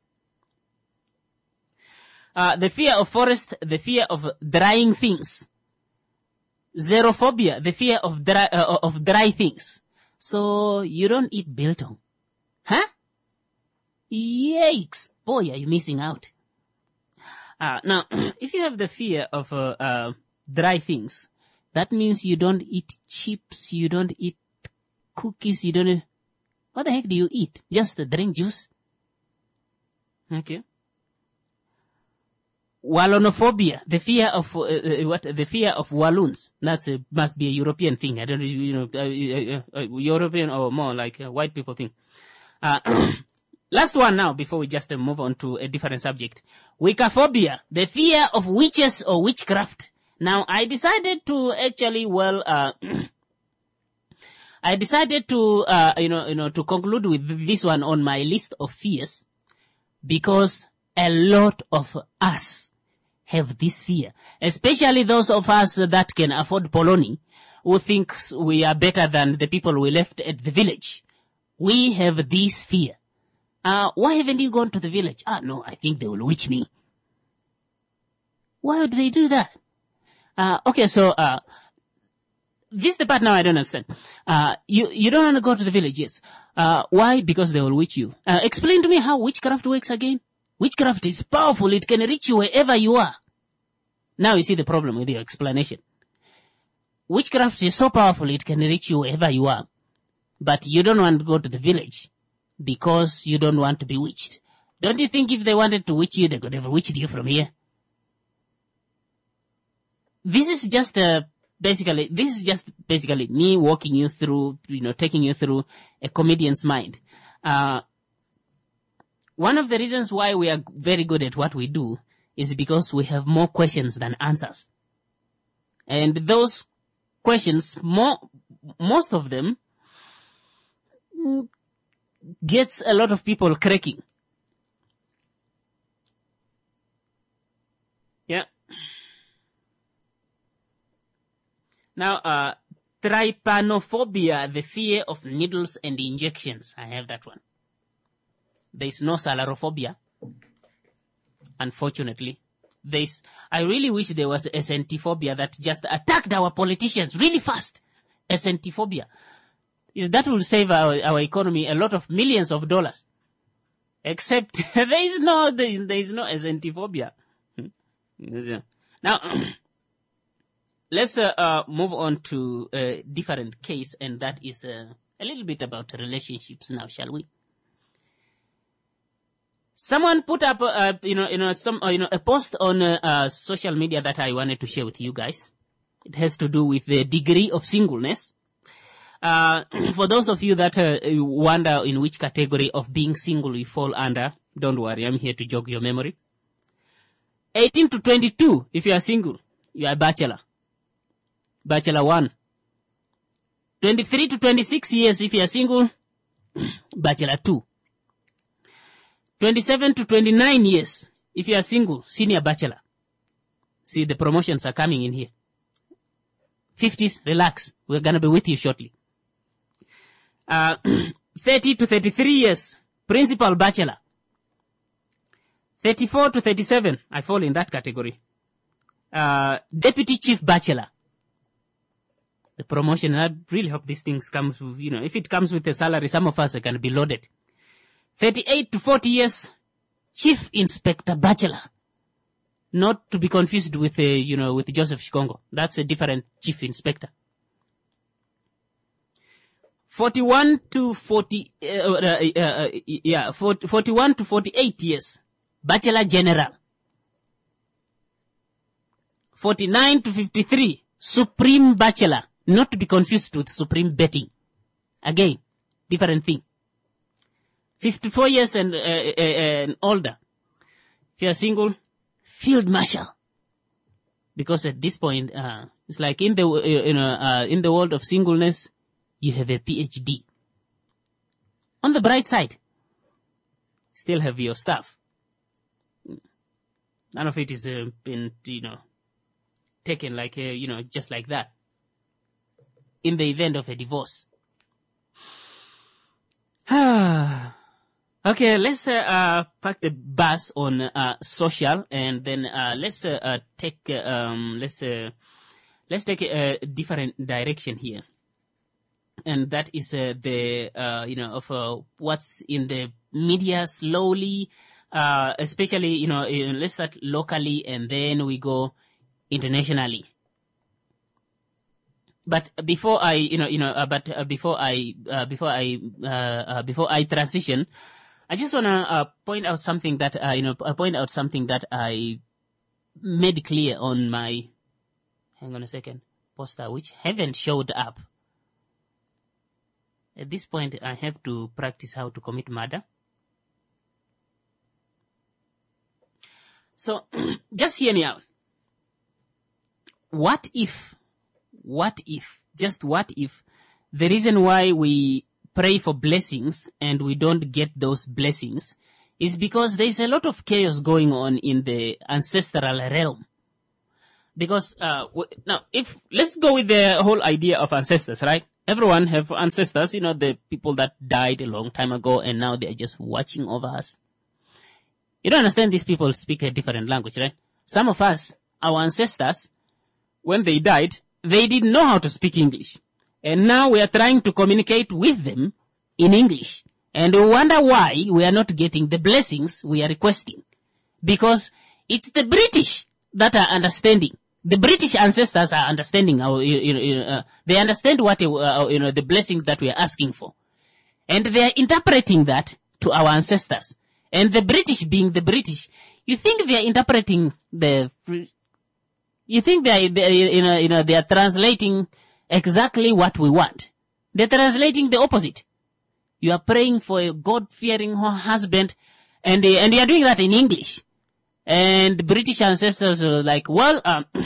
The fear of forest, the fear of drying things. Xerophobia, the fear of dry things. So you don't eat biltong. Huh? Yikes. Boy, are you missing out. Now, if you have the fear of dry things, that means you don't eat chips, you don't eat cookies, you don't... What the heck do you eat? Just drink juice? Okay. Wallonophobia, the fear of the fear of walloons. That's must be a European thing. I don't, European or more like a white people thing. last one now before we just move on to a different subject. Wiccaphobia, the fear of witches or witchcraft. Now, I decided to actually, I decided to, to conclude with this one on my list of fears because a lot of us have this fear, especially those of us that can afford polony, who think we are better than the people we left at the village. We have this fear. Why haven't you gone to the village? No, I think they will witch me. Why would they do that? Okay, so, this is the part now I don't understand. You don't want to go to the village, yes. Why? Because they will witch you. Explain to me how witchcraft works again. Witchcraft is powerful. It can reach you wherever you are. Now you see the problem with your explanation. Witchcraft is so powerful it can reach you wherever you are. But you don't want to go to the village because you don't want to be witched. Don't you think if they wanted to witch you, they could have witched you from here? This is just basically me walking you through, taking you through a comedian's mind. One of the reasons why we are very good at what we do is because we have more questions than answers. And those questions, most of them, gets a lot of people cracking. Yeah. Now, trypanophobia, the fear of needles and injections. I have that one. There is no salarophobia. Unfortunately. I really wish there was a SNT-phobia that just attacked our politicians really fast. SNT-phobia. That will save our economy a lot of millions of dollars. Except there is no SNT-phobia. Now, let's move on to a different case, and that is a little bit about relationships now, shall we? Someone put up, a post on social media that I wanted to share with you guys. It has to do with the degree of singleness. For those of you that wonder in which category of being single you fall under, don't worry, I'm here to jog your memory. 18 to 22, if you are single, you are a bachelor. Bachelor 1. 23 to 26 years, if you are single, bachelor 2. 27 to 29 years, if you are single, senior bachelor. See, the promotions are coming in here. 50s, relax. We're going to be with you shortly. 30 to 33 years, principal bachelor. 34 to 37, I fall in that category. Deputy chief bachelor. The promotion, I really hope these things comes with, if it comes with a salary, some of us are going to be loaded. 38 to 40 years, chief inspector bachelor. Not to be confused with, with Joseph Shikongo. That's a different chief inspector. 41 to 48 years, bachelor general. 49 to 53, supreme bachelor. Not to be confused with supreme betting. Again, different thing. 54 years and older. If you are single, field marshal. Because at this point, it's like in the world of singleness, you have a PhD. On the bright side, still have your stuff. None of it is been, taken like, just like that. In the event of a divorce. Okay, let's park the bus on social, and then let's take a different direction here, and that is of what's in the media slowly, especially let's start locally and then we go internationally. But before I transition, I just wanna point out something that I made clear on my, hang on a second, poster, which haven't showed up. At this point, I have to practice how to commit murder. So just hear me out. What if, just what if the reason why we pray for blessings and we don't get those blessings is because there's a lot of chaos going on in the ancestral realm. Because, now, let's go with the whole idea of ancestors, right? Everyone have ancestors, the people that died a long time ago and now they're just watching over us. You don't understand, these people speak a different language, right? Some of us, our ancestors, when they died, they didn't know how to speak English. And now we are trying to communicate with them in English. And we wonder why we are not getting the blessings we are requesting. Because it's the British that are understanding. The British ancestors are understanding they understand what, the blessings that we are asking for. And they are interpreting that to our ancestors. And the British being the British, you think they are interpreting you think they are translating exactly what we want. They're translating the opposite. You are praying for a God-fearing husband, and they are doing that in English. And the British ancestors are like, well,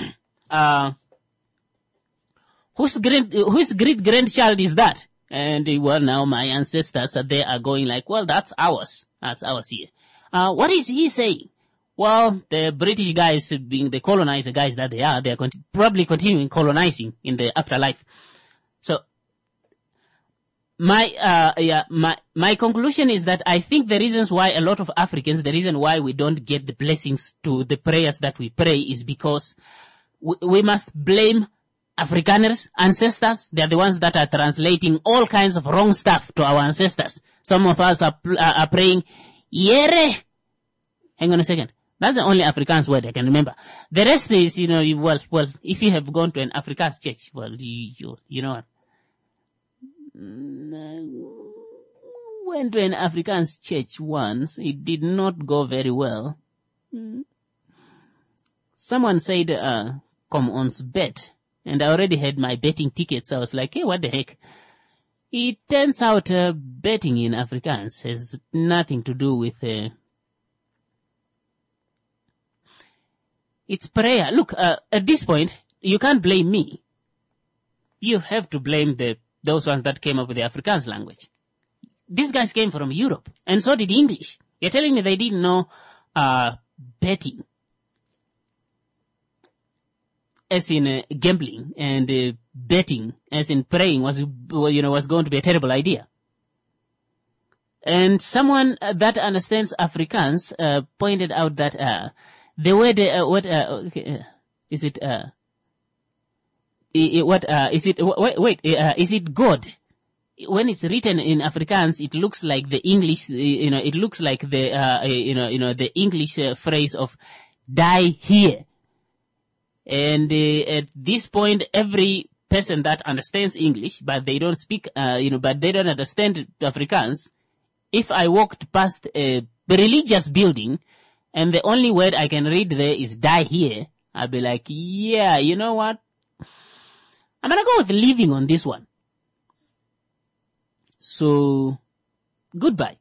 whose great-grandchild is that? And well, now my ancestors they are going like, well, that's ours. That's ours here. What is he saying? Well, the British guys, being the colonizer guys that they are probably continuing colonizing in the afterlife. So, my conclusion is that I think the reasons why a lot of Africans, the reason why we don't get the blessings to the prayers that we pray is because we must blame Afrikaners, ancestors. They are the ones that are translating all kinds of wrong stuff to our ancestors. Some of us are praying, Yere. Hang on a second. That's the only Afrikaans word I can remember. The rest is, well, if you have gone to an Afrikaans church, well, you know what? Went to an Afrikaans church once. It did not go very well. Someone said, come on's bet. And I already had my betting tickets. I was like, hey, what the heck? It turns out betting in Afrikaans has nothing to do with... it's prayer. Look, at this point, you can't blame me. You have to blame those ones that came up with the Afrikaans language. These guys came from Europe, and so did English. You're telling me they didn't know betting, as in gambling, and betting, as in praying, was going to be a terrible idea. And someone that understands Afrikaans pointed out that the word is it God? When it's written in Afrikaans, it looks like the English, it looks like the English phrase of die here. And at this point, every person that understands English, but they don't speak, but they don't understand Afrikaans, if I walked past a religious building and the only word I can read there is die here, I'll be like, yeah, you know what? I'm gonna go with leaving on this one. So, goodbye.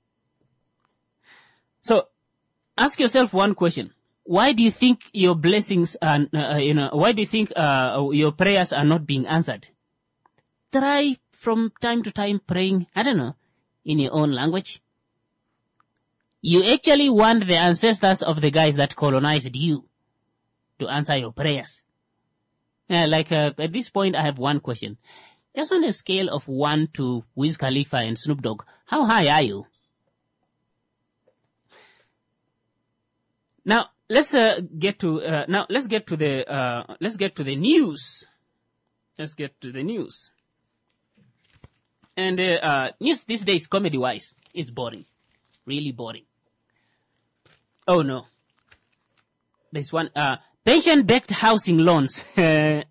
So, ask yourself one question. Why do you think your blessings are, why do you think your prayers are not being answered? Try from time to time praying, I don't know, in your own language. You actually want the ancestors of the guys that colonized you to answer your prayers. At this point, I have one question. Just on a scale of 1 to Wiz Khalifa and Snoop Dogg, how high are you? Now, let's get to the news. Let's get to the news. And news these days, comedy-wise, is boring. Really boring. Oh no. There's one, pension-backed housing loans. Okay,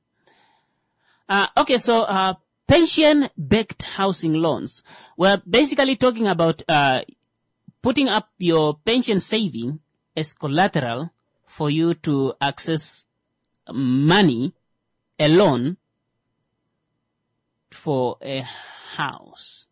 so, pension-backed housing loans. We're basically talking about, putting up your pension saving as collateral for you to access money, a loan, for a house.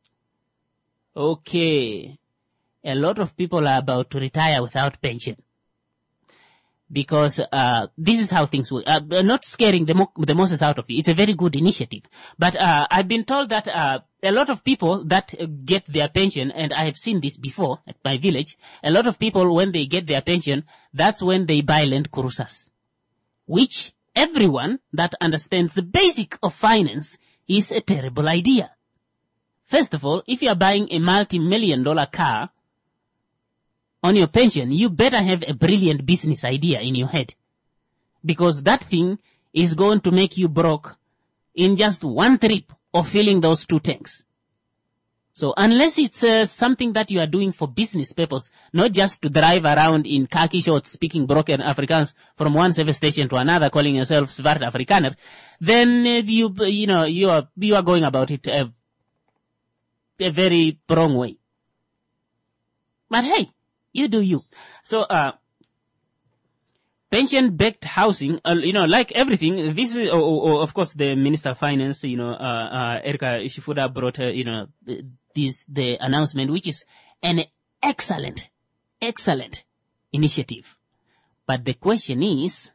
Okay. A lot of people are about to retire without pension. because this is how things work. Not scaring the Moses out of you. It's a very good initiative. But I've been told that a lot of people that get their pension, and I have seen this before at my village, a lot of people, when they get their pension, that's when they buy land kurusas, which everyone that understands the basic of finance is a terrible idea. First of all, if you are buying a multi-million-dollar car on your pension, you better have a brilliant business idea in your head, because that thing is going to make you broke in just one trip of filling those 2 tanks. So unless it's something that you are doing for business purpose, not just to drive around in khaki shorts speaking broken Afrikaans from one service station to another calling yourself Zwart Afrikaner, then you are going about it a very wrong way. But hey, you do you. So, pension-backed housing, like everything, this is, of course, the Minister of Finance, Erika Shifuda brought, the announcement, which is an excellent initiative. But the question is,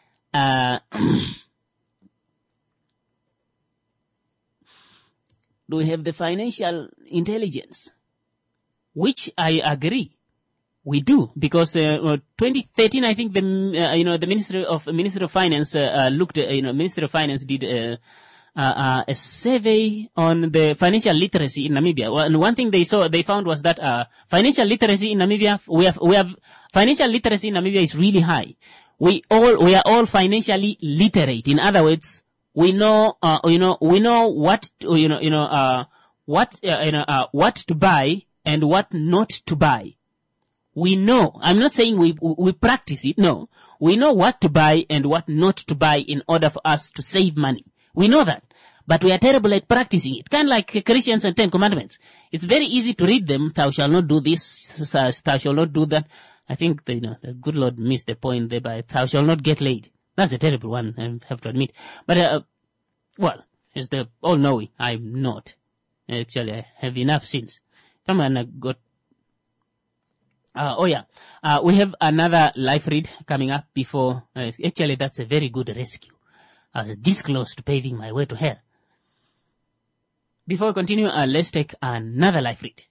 do we have the financial intelligence? Which I agree. We do, because 2013, I think the Ministry of Finance Ministry of Finance did a survey on the financial literacy in Namibia. And one thing they found was that financial literacy in Namibia, we have financial literacy in Namibia is really high. We are all financially literate. In other words, we know what to buy and what not to buy. We know, I'm not saying we practice it, no. We know what to buy and what not to buy in order for us to save money. We know that. But we are terrible at practicing it. Kind of like Christians and 10 Commandments. It's very easy to read them. Thou shalt not do this, thou shalt not do that. I think, the good Lord missed the point there by thou shalt not get laid. That's a terrible one, I have to admit. But, as the all-knowing, I'm not. Actually, I have enough sins. We have another life read coming up before, actually that's a very good rescue. I was this close to paving my way to hell. Before we continue, let's take another life read.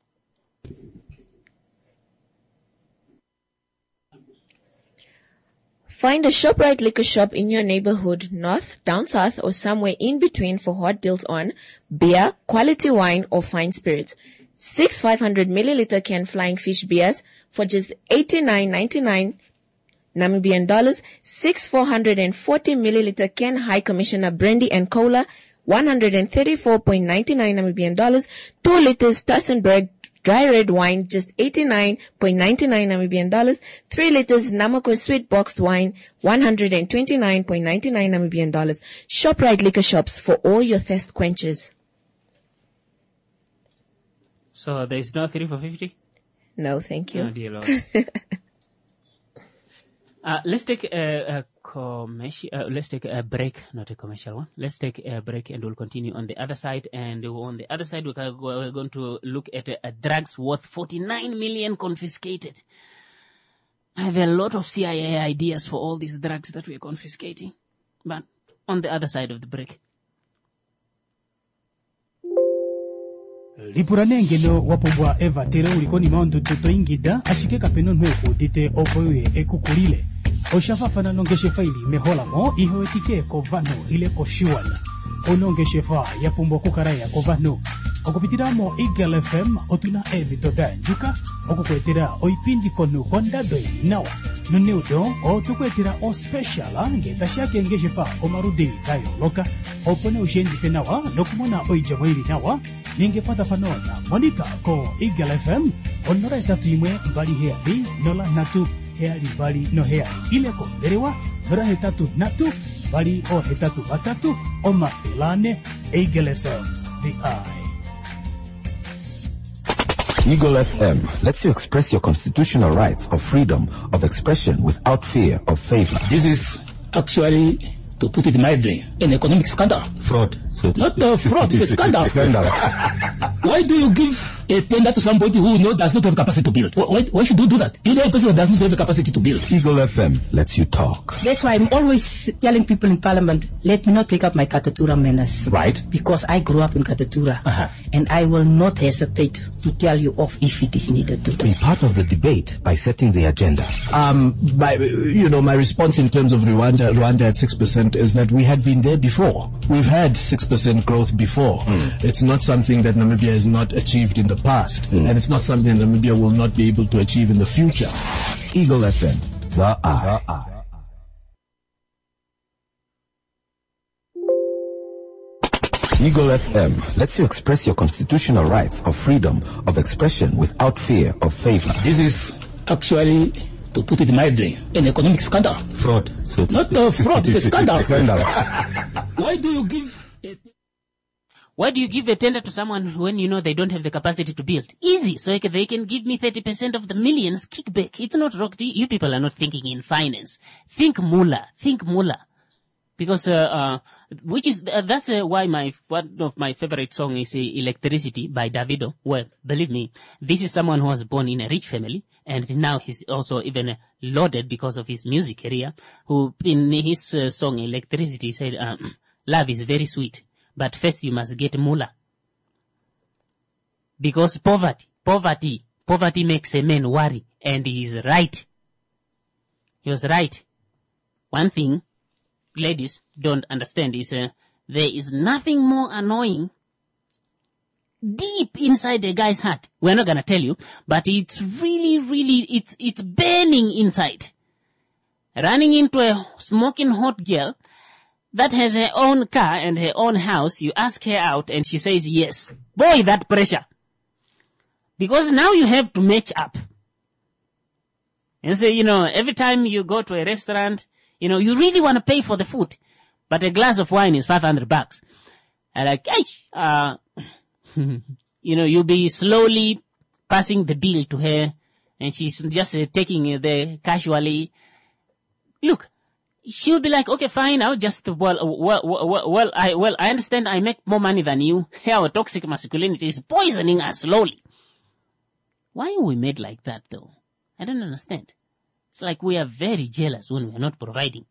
Find a ShopRite liquor shop in your neighborhood, north, down south, or somewhere in between for hot deals on beer, quality wine, or fine spirits. 6 500-milliliter can Flying Fish beers for just $89.99 Namibian dollars. 6 440-milliliter can High Commissioner Brandy and Cola, $134.99 Namibian dollars. 2 liters Tassenberg dry red wine, just $89.99 Namibian dollars. 3 liters Namako sweet boxed wine, $129.99 Namibian dollars. ShopRite liquor shops for all your thirst quenchers. So there's no 3 for $50? No, thank you. Oh, dear Lord. Let's take a commercial. Let's take a break, not a commercial one. Let's take a break, and we'll continue on the other side. And on the other side, we're going to look at drugs worth 49 million confiscated. I have a lot of CIA ideas for all these drugs that we're confiscating, but on the other side of the break. Lipuranengeno wapombwa Eva tere ulikoni maondo toto ingida ashike kapeno nweko dite opoye ekukulile oshafafana nongeshe faili mehola mo iho etike kovano ile koshiwala onongeshe fa yapombwa kukaraya kovano okupitiramo Eagle FM otuna evitoda njuka okukwetera oipindi konu kondadoi nawa nuneudo otukwetera o special ngetashake ngeshe fa omarudi kayo loka opone ushendi fenawa nokumona oijamwili nawa ningepata fanona Monica ko Eagle FM onora tatu imwe mbali heali nola natu heali bali no heali ile ko derewa nora hetatu natu bali o hetatu batatu o mafilane Eagle FM the eye. Eagle FM lets you express your constitutional rights of freedom of expression without fear of favor. This is actually, to put it mildly, an economic scandal. Fraud. So not fraud, it's a scandal. Scandal. Why do you give a tender to somebody who does not have capacity to build. Why should you do that? You know a person that does not have the capacity to build. Eagle FM lets you talk. That's why I'm always telling people in Parliament, let me not take up my Katatura manners. Right. Because I grew up in Katatura. And I will not hesitate to tell you off if it is needed to. Be part of the debate by setting the agenda. My response in terms of Rwanda at 6% is that we had been there before. We've had 6% growth before. It's not something that Namibia has not achieved in the past. And it's not something Namibia will not be able to achieve in the future. Eagle FM, the eye. Eagle FM lets you express your constitutional rights of freedom of expression without fear of favor. This is actually, to put it mildly, an economic scandal. Fraud. Not fraud, it's a scandal. Why do you give a tender to someone when you know they don't have the capacity to build? Easy. So they can give me 30% of the millions kickback. It's not rock. You people are not thinking in finance. Think moolah. Because, why one of my favorite songs is Electricity by Davido. Well, believe me, this is someone who was born in a rich family, and now he's also even lauded because of his music career, who in his song Electricity said, love is very sweet, but first you must get moolah. Because poverty makes a man worry, and he is right. He was right. One thing ladies don't understand is there is nothing more annoying deep inside a guy's heart. We're not gonna tell you, but it's really, it's burning inside. Running into a smoking hot girl that has her own car and her own house, you ask her out and she says yes. Boy, that pressure. Because now you have to match up. And say, every time you go to a restaurant, you really want to pay for the food, but a glass of wine is $500. And you'll be slowly passing the bill to her, and she's just taking it there casually. Look, she'll be like, okay, fine, I'll just, I understand I make more money than you. Our toxic masculinity is poisoning us slowly. Why are we made like that, though? I don't understand. It's like we are very jealous when we are not providing.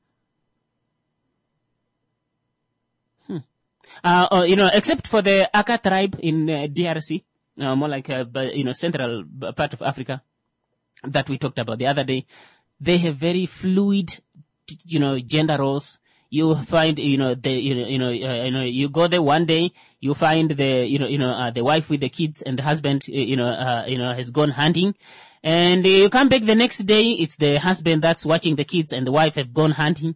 Except for the Aka tribe in DRC, more like, central part of Africa that we talked about the other day. They have very fluid, gender roles. You find, you go there one day, you find the wife with the kids and the husband, has gone hunting. And you come back the next day, it's the husband that's watching the kids and the wife have gone hunting.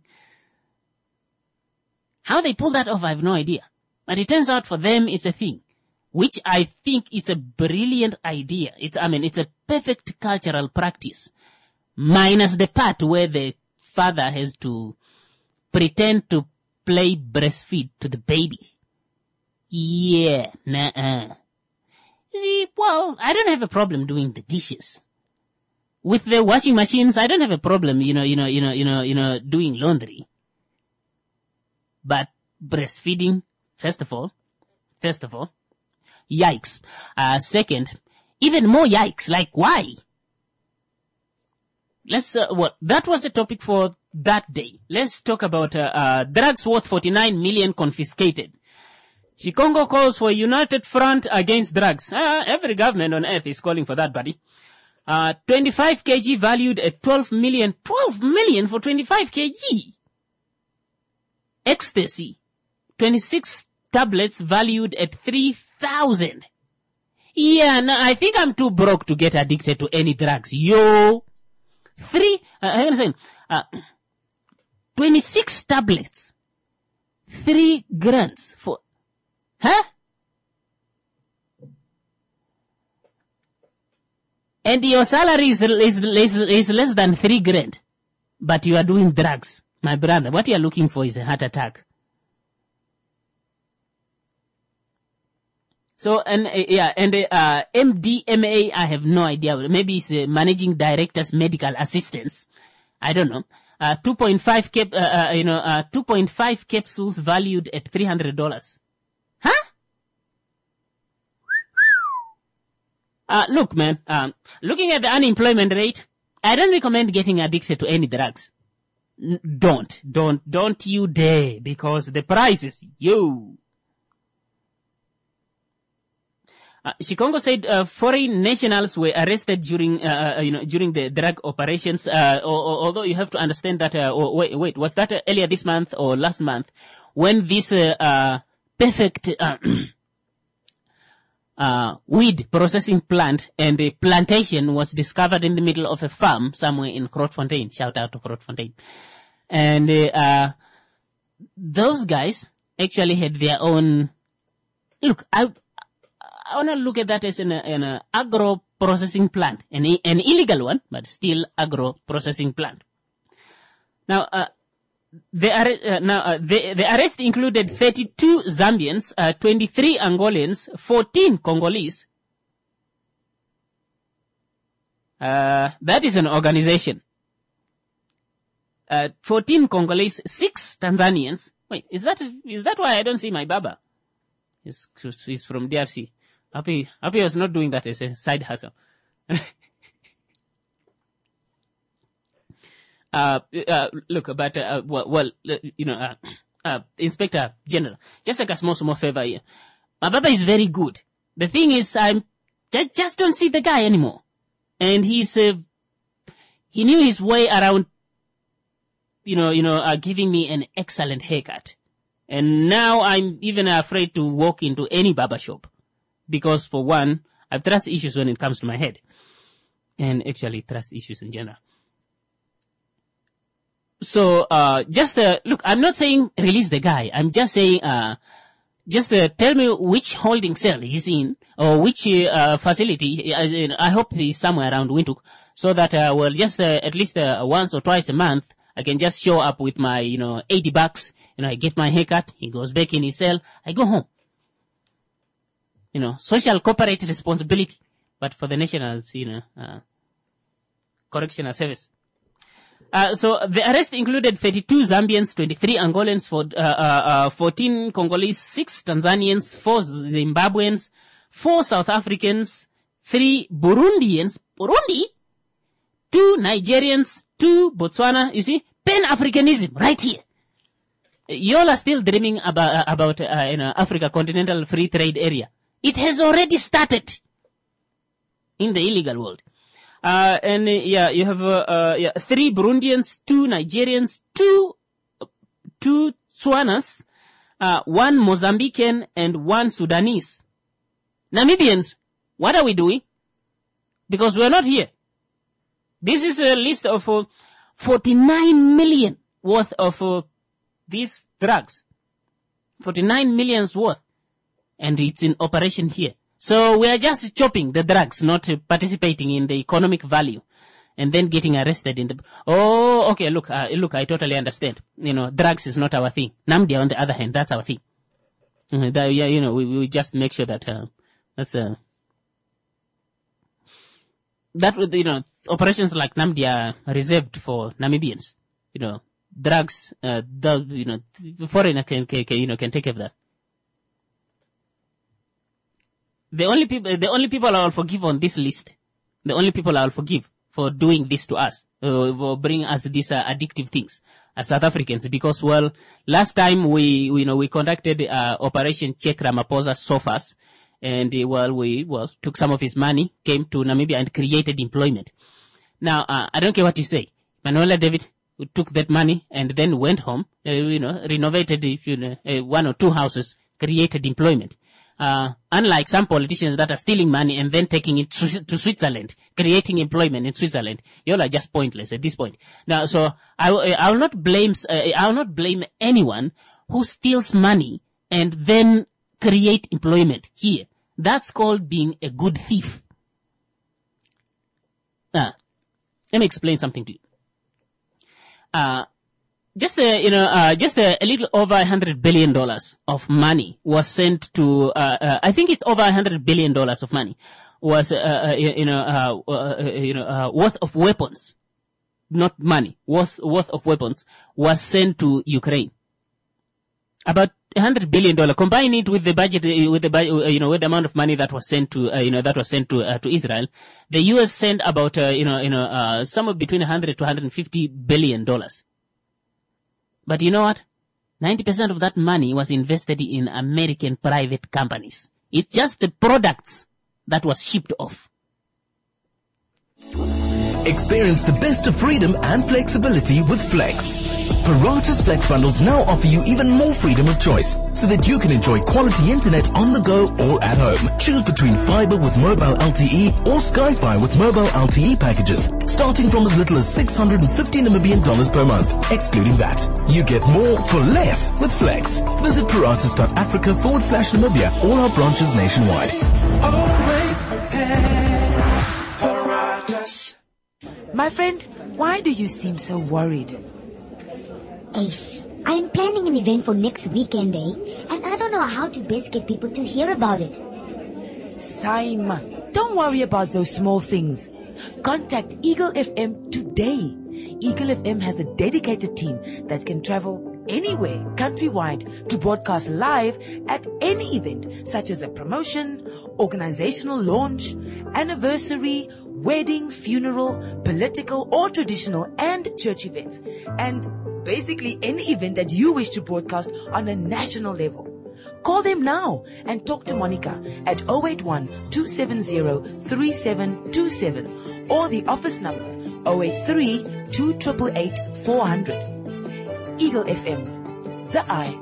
How they pull that off, I have no idea. But it turns out for them it's a thing, which I think it's a brilliant idea. It's a perfect cultural practice, minus the part where the father has to pretend to play breastfeed to the baby. Yeah, See, well, I don't have a problem doing the dishes. With the washing machines, I don't have a problem, doing laundry. But breastfeeding, first of all, yikes. Second, even more yikes. Like, why? That was the topic for that day. Let's talk about drugs worth 49 million confiscated. Chikongo calls for a united front against drugs. Every government on earth is calling for that, buddy. 25 kg valued at 12 million. 12 million for 25 kg. Ecstasy. 26 tablets valued at 3,000. Yeah, no, I think I'm too broke to get addicted to any drugs. Yo. 26 tablets. 3 grants for, And your salary is less than 3 grand. But you are doing drugs. My brother, what you are looking for is a heart attack. So, MDMA, I have no idea. Maybe it's managing director's medical assistance. I don't know. 2.5 capsules valued at $300. Look, man, looking at the unemployment rate, I don't recommend getting addicted to any drugs. Don't you dare, because the prices, Shikongo said foreign nationals were arrested during the drug operations. Although you have to understand that. Wait, was that earlier this month or last month when this perfect weed processing plant and a plantation was discovered in the middle of a farm somewhere in Grootfontein. Shout out to Grootfontein. And those guys actually had their own. Look, I want to look at that as an agro processing plant, an illegal one, but still agro processing plant. Now, the arrest included 32 Zambians, 23 Angolans, 14 Congolese. That is an organization. 14 Congolese, 6 Tanzanians. Wait, is that why I don't see my Baba? He's from DRC. Happy was not doing that as a side hustle. Look, but, Inspector General, just like a small favor here. My Baba is very good. The thing is, I just don't see the guy anymore. And he knew his way around, giving me an excellent haircut. And now I'm even afraid to walk into any barber shop. Because for one, I have trust issues when it comes to my head. And actually trust issues in general. So, look, I'm not saying release the guy. I'm just saying, tell me which holding cell he's in, or which, facility. I hope he's somewhere around Windhoek, so that, at least, once or twice a month, I can just show up with my, $80. I get my haircut, he goes back in his cell, I go home. Social corporate responsibility, but for the nationals, correctional service. So the arrest included 32 Zambians, 23 Angolans, 14 Congolese, 6 Tanzanians, 4 Zimbabweans, 4 South Africans, 3 Burundians, 2 Nigerians, 2 Botswana. You see, Pan-Africanism right here. Y'all are still dreaming about Africa Continental Free Trade Area. It has already started in the illegal world. You have 3 Burundians, 2 Nigerians, 2 Tswanas, 1 Mozambican, and 1 Sudanese. Namibians, what are we doing? Because we're not here. This is a list of 49 million worth of these drugs. 49 million's worth. And it's in operation here. So we are just chopping the drugs, not participating in the economic value, and then getting arrested in the. Oh, okay. Look, I totally understand. Drugs is not our thing. Namdia, on the other hand, that's our thing. We just make sure that operations like Namdia are reserved for Namibians. Drugs, the foreigner can take care of that. The only people I will forgive on this list, the only people I will forgive for doing this to us, for bringing us these addictive things as South Africans, because, last time we conducted Operation Check Ramaphosa so fast, and, we took some of his money, came to Namibia and created employment. Now, I don't care what you say. Manuela David took that money and then went home, renovated, 1 or 2 houses, created employment. Unlike some politicians that are stealing money and then taking it to Switzerland, creating employment in Switzerland, you all are just pointless at this point. Now, so I will not blame anyone who steals money and then create employment here. That's called being a good thief. Let me explain something to you. Just a little over $100 billion of money was sent to, I think it's over $100 billion of money was, worth of weapons, not money, worth of weapons was sent to Ukraine. About $100 billion, combine it with the budget, with the amount of money that was sent to, to Israel. The U.S. sent about, somewhere between $100 to $150 billion. But you know what? 90% of that money was invested in American private companies. It's just the products that was shipped off. Experience the best of freedom and flexibility with Flex. Parata's Flex bundles now offer you even more freedom of choice so that you can enjoy quality internet on the go or at home. Choose between fiber with mobile LTE or Sky-Fi with mobile LTE packages, starting from as little as 650 Namibian dollars per month, excluding that. You get more for less with Flex. Visit paratus.africa/Namibia, all our branches nationwide. Always prepared. Paratus. My friend, why do you seem so worried? Ace, I am planning an event for next weekend, and I don't know how to best get people to hear about it. Simon, don't worry about those small things. Contact Eagle FM today. Eagle FM has a dedicated team that can travel anywhere countrywide to broadcast live at any event, such as a promotion, organizational launch, anniversary, wedding, funeral, political or traditional and church events, and basically any event that you wish to broadcast on a national level. Call them now and talk to Monica at 081-270-3727 or the office number 083-2888-400. Eagle FM, the eye.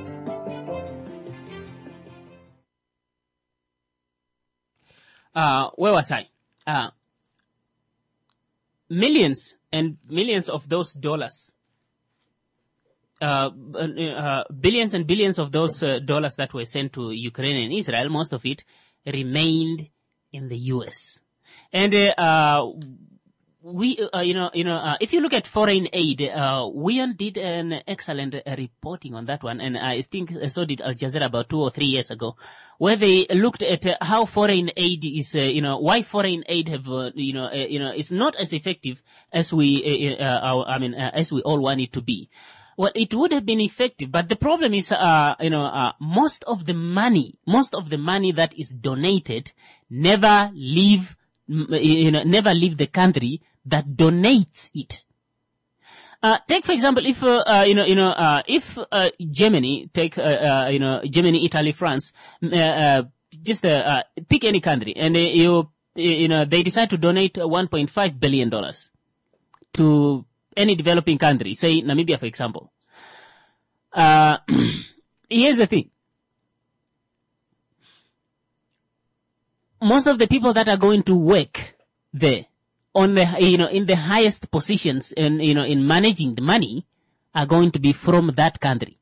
Where was I? Millions and millions of those dollars, billions and billions of those dollars that were sent to Ukraine and Israel, most of it remained in the U.S. And if you look at foreign aid, WION did an excellent reporting on that one, and I think so did Al Jazeera about 2 or 3 years ago, where they looked at how foreign aid is, why foreign aid have, is not as effective as we, as we all want it to be. Well, it would have been effective, but the problem is, most of the money that is donated never leave the country that donates it. Take, for example, if, if Germany, Germany, Italy, France, just pick any country, and they decide to donate $1.5 billion to any developing country, say Namibia, for example. Here's the thing. Most of the people that are going to work there on the, in the highest positions and, in managing the money are going to be from that country.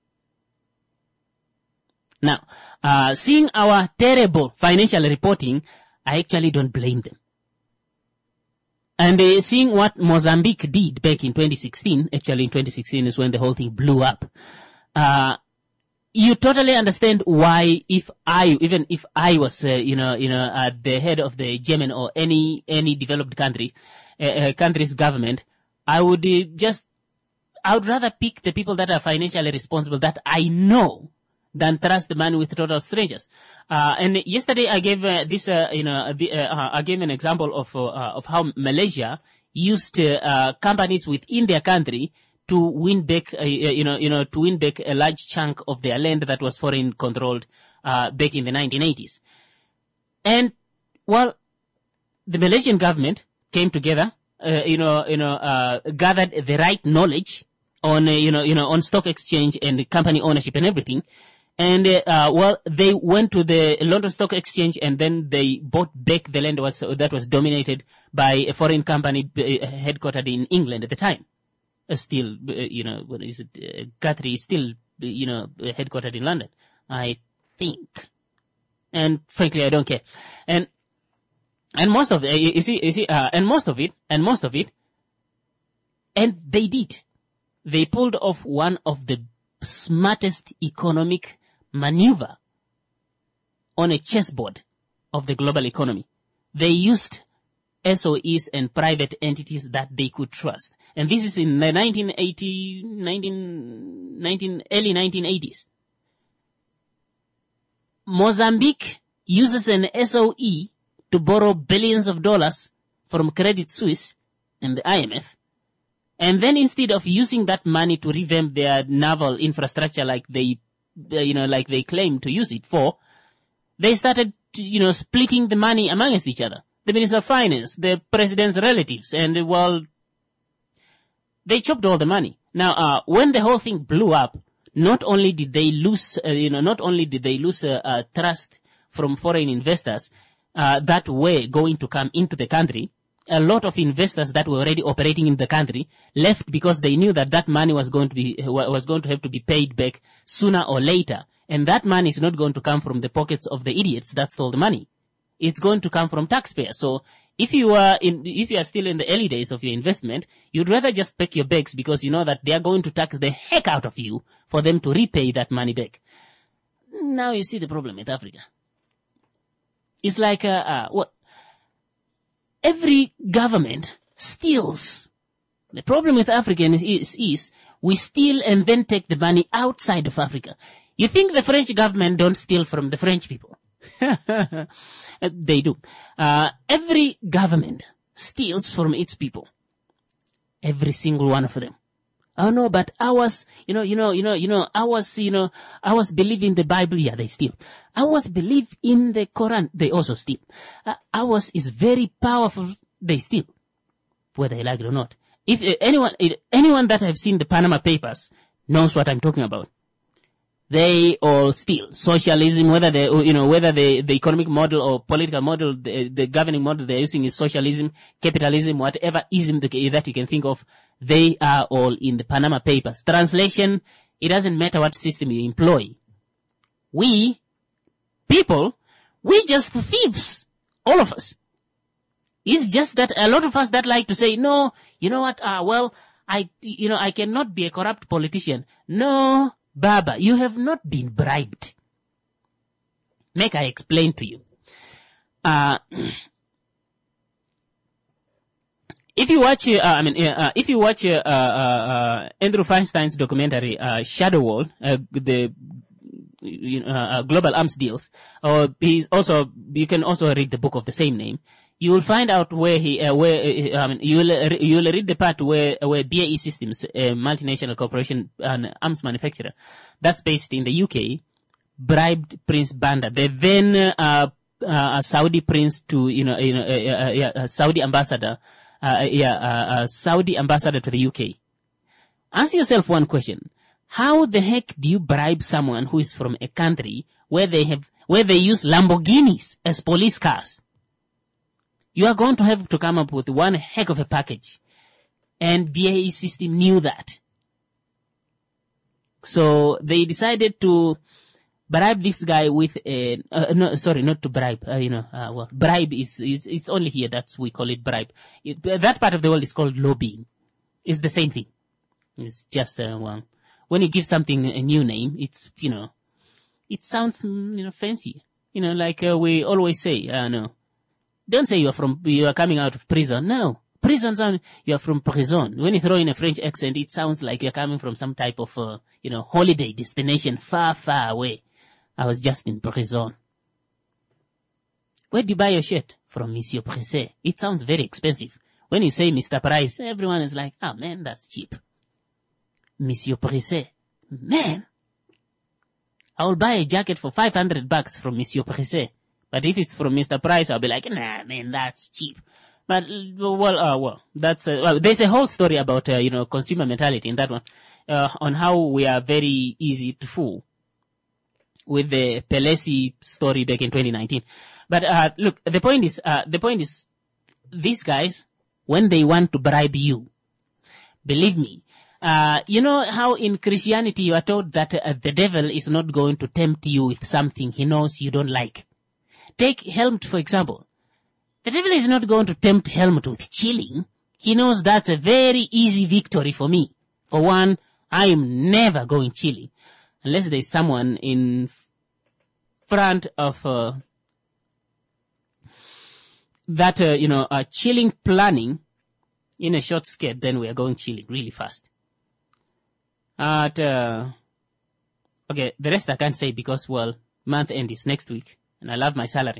Now, seeing our terrible financial reporting, I actually don't blame them. And seeing what Mozambique did back in 2016, actually in 2016 is when the whole thing blew up. You totally understand why, even if I was, the head of the German or any developed country's government, I would rather pick the people that are financially responsible that I know than trust the money with total strangers. And yesterday I gave I gave an example of how Malaysia used companies within their country to win back, to win back a large chunk of their land that was foreign controlled, back in the 1980s. And, well, the Malaysian government came together, gathered the right knowledge on, on stock exchange and company ownership and everything. And, they went to the London Stock Exchange and then they bought back the land that was dominated by a foreign company headquartered in England at the time. Still, what is it? Guthrie is still, headquartered in London, I think. And frankly, I don't care. And most of it, and they did. They pulled off one of the smartest economic maneuver on a chessboard of the global economy. They used SOEs and private entities that they could trust. And this is in the early 1980s. Mozambique uses an SOE to borrow billions of dollars from Credit Suisse and the IMF. And then instead of using that money to revamp their naval infrastructure like they claim to use it for, they started, splitting the money amongst each other. The Minister of Finance, the President's relatives, and they chopped all the money. Now, when the whole thing blew up, not only did they lose trust from foreign investors that were going to come into the country. A lot of investors that were already operating in the country left because they knew that money was going to have to be paid back sooner or later, and that money is not going to come from the pockets of the idiots that stole the money. It's going to come from taxpayers. So if you are still in the early days of your investment, you'd rather just pack your bags because you know that they are going to tax the heck out of you for them to repay that money back. Now you see the problem with Africa. It's like every government steals. The problem with Africans is we steal and then take the money outside of Africa. You think the French government don't steal from the French people? They do. Every government steals from its people. Every single one of them. Oh no, but ours, ours believe in the Bible. Yeah, they steal. Ours believe in the Quran. They also steal. Ours is very powerful. They steal. Whether they like it or not. If anyone that have seen the Panama Papers knows what I'm talking about. They all steal. Socialism, whether the economic model or political model, the governing model they're using is socialism, capitalism, whatever ism that you can think of, they are all in the Panama Papers. Translation, it doesn't matter what system you employ. We, people, we just thieves. All of us. It's just that a lot of us that like to say, no, you know what, I cannot be a corrupt politician. No, Baba, you have not been bribed. Make I explain to you. If you watch Andrew Feinstein's documentary, Shadow Wall, the global arms deals, or you can also read the book of the same name. You will find out where you will read the part where BAE Systems, a multinational corporation and arms manufacturer, that's based in the UK, bribed Prince Bandar, the then Saudi prince to Saudi ambassador, Saudi ambassador to the UK. Ask yourself one question: how the heck do you bribe someone who is from a country where they use Lamborghinis as police cars? You are going to have to come up with one heck of a package. And BAE System knew that. So they decided to bribe this guy with not to bribe, bribe it's only here that we call it bribe. That part of the world is called lobbying. It's the same thing. It's just, when you give something a new name, it's, it sounds, fancy. Like we always say, no. Don't say you are coming out of prison. No. Prison sound, you are from prison. When you throw in a French accent, it sounds like you're coming from some type of, holiday destination far, far away. I was just in prison. Where do you buy your shirt? From Monsieur Presset. It sounds very expensive. When you say Mr. Price, everyone is like, oh man, that's cheap. Monsieur Presset. Man, I will buy a jacket for $500 from Monsieur Presset. But if it's from Mr. Price, I'll be like, nah, man, that's cheap. But, there's a whole story about, consumer mentality in that one, on how we are very easy to fool with the Pelesi story back in 2019. But, look, the point is, these guys, when they want to bribe you, believe me, you know how in Christianity you are told that the devil is not going to tempt you with something he knows you don't like. Take Helmut, for example. The devil is not going to tempt Helmut with chilling. He knows that's a very easy victory for me. For one, I am never going chilling. Unless there's someone in front of chilling planning in a short skirt, then we are going chilling really fast. Okay, the rest I can't say because, month end is next week, and I love my salary.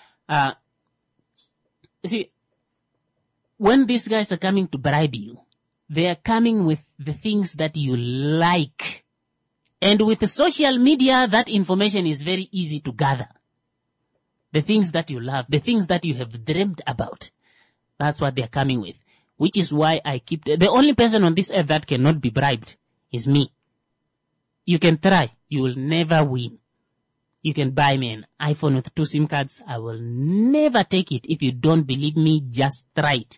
You see, when these guys are coming to bribe you, they are coming with the things that you like. And with the social media, that information is very easy to gather. The things that you love, the things that you have dreamed about. That's what they're coming with. Which is why I keep... The only person on this earth that cannot be bribed is me. You can try. You will never win. You can buy me an iPhone with 2 SIM cards. I will never take it. If you don't believe me, just try it.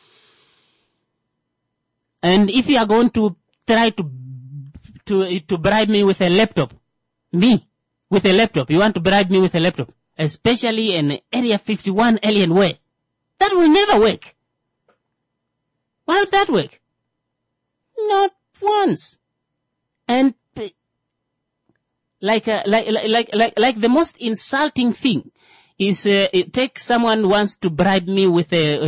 And if you are going to try to bribe me with a laptop, you want to bribe me with a laptop, especially an Area 51 Alienware, that will never work. Why would that work? Not once. And like the most insulting thing is it takes someone wants to bribe me with a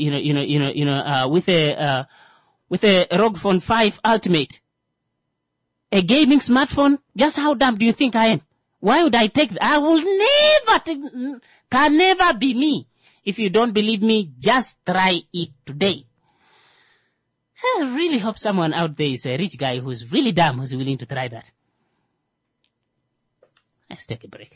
with a ROG Phone 5 Ultimate, a gaming smartphone. Just how dumb do you think I am? Why would I take that? I will can never be me. If you don't believe me, just try it today. I really hope someone out there is a rich guy who's really dumb who's willing to try that. Let's take a break.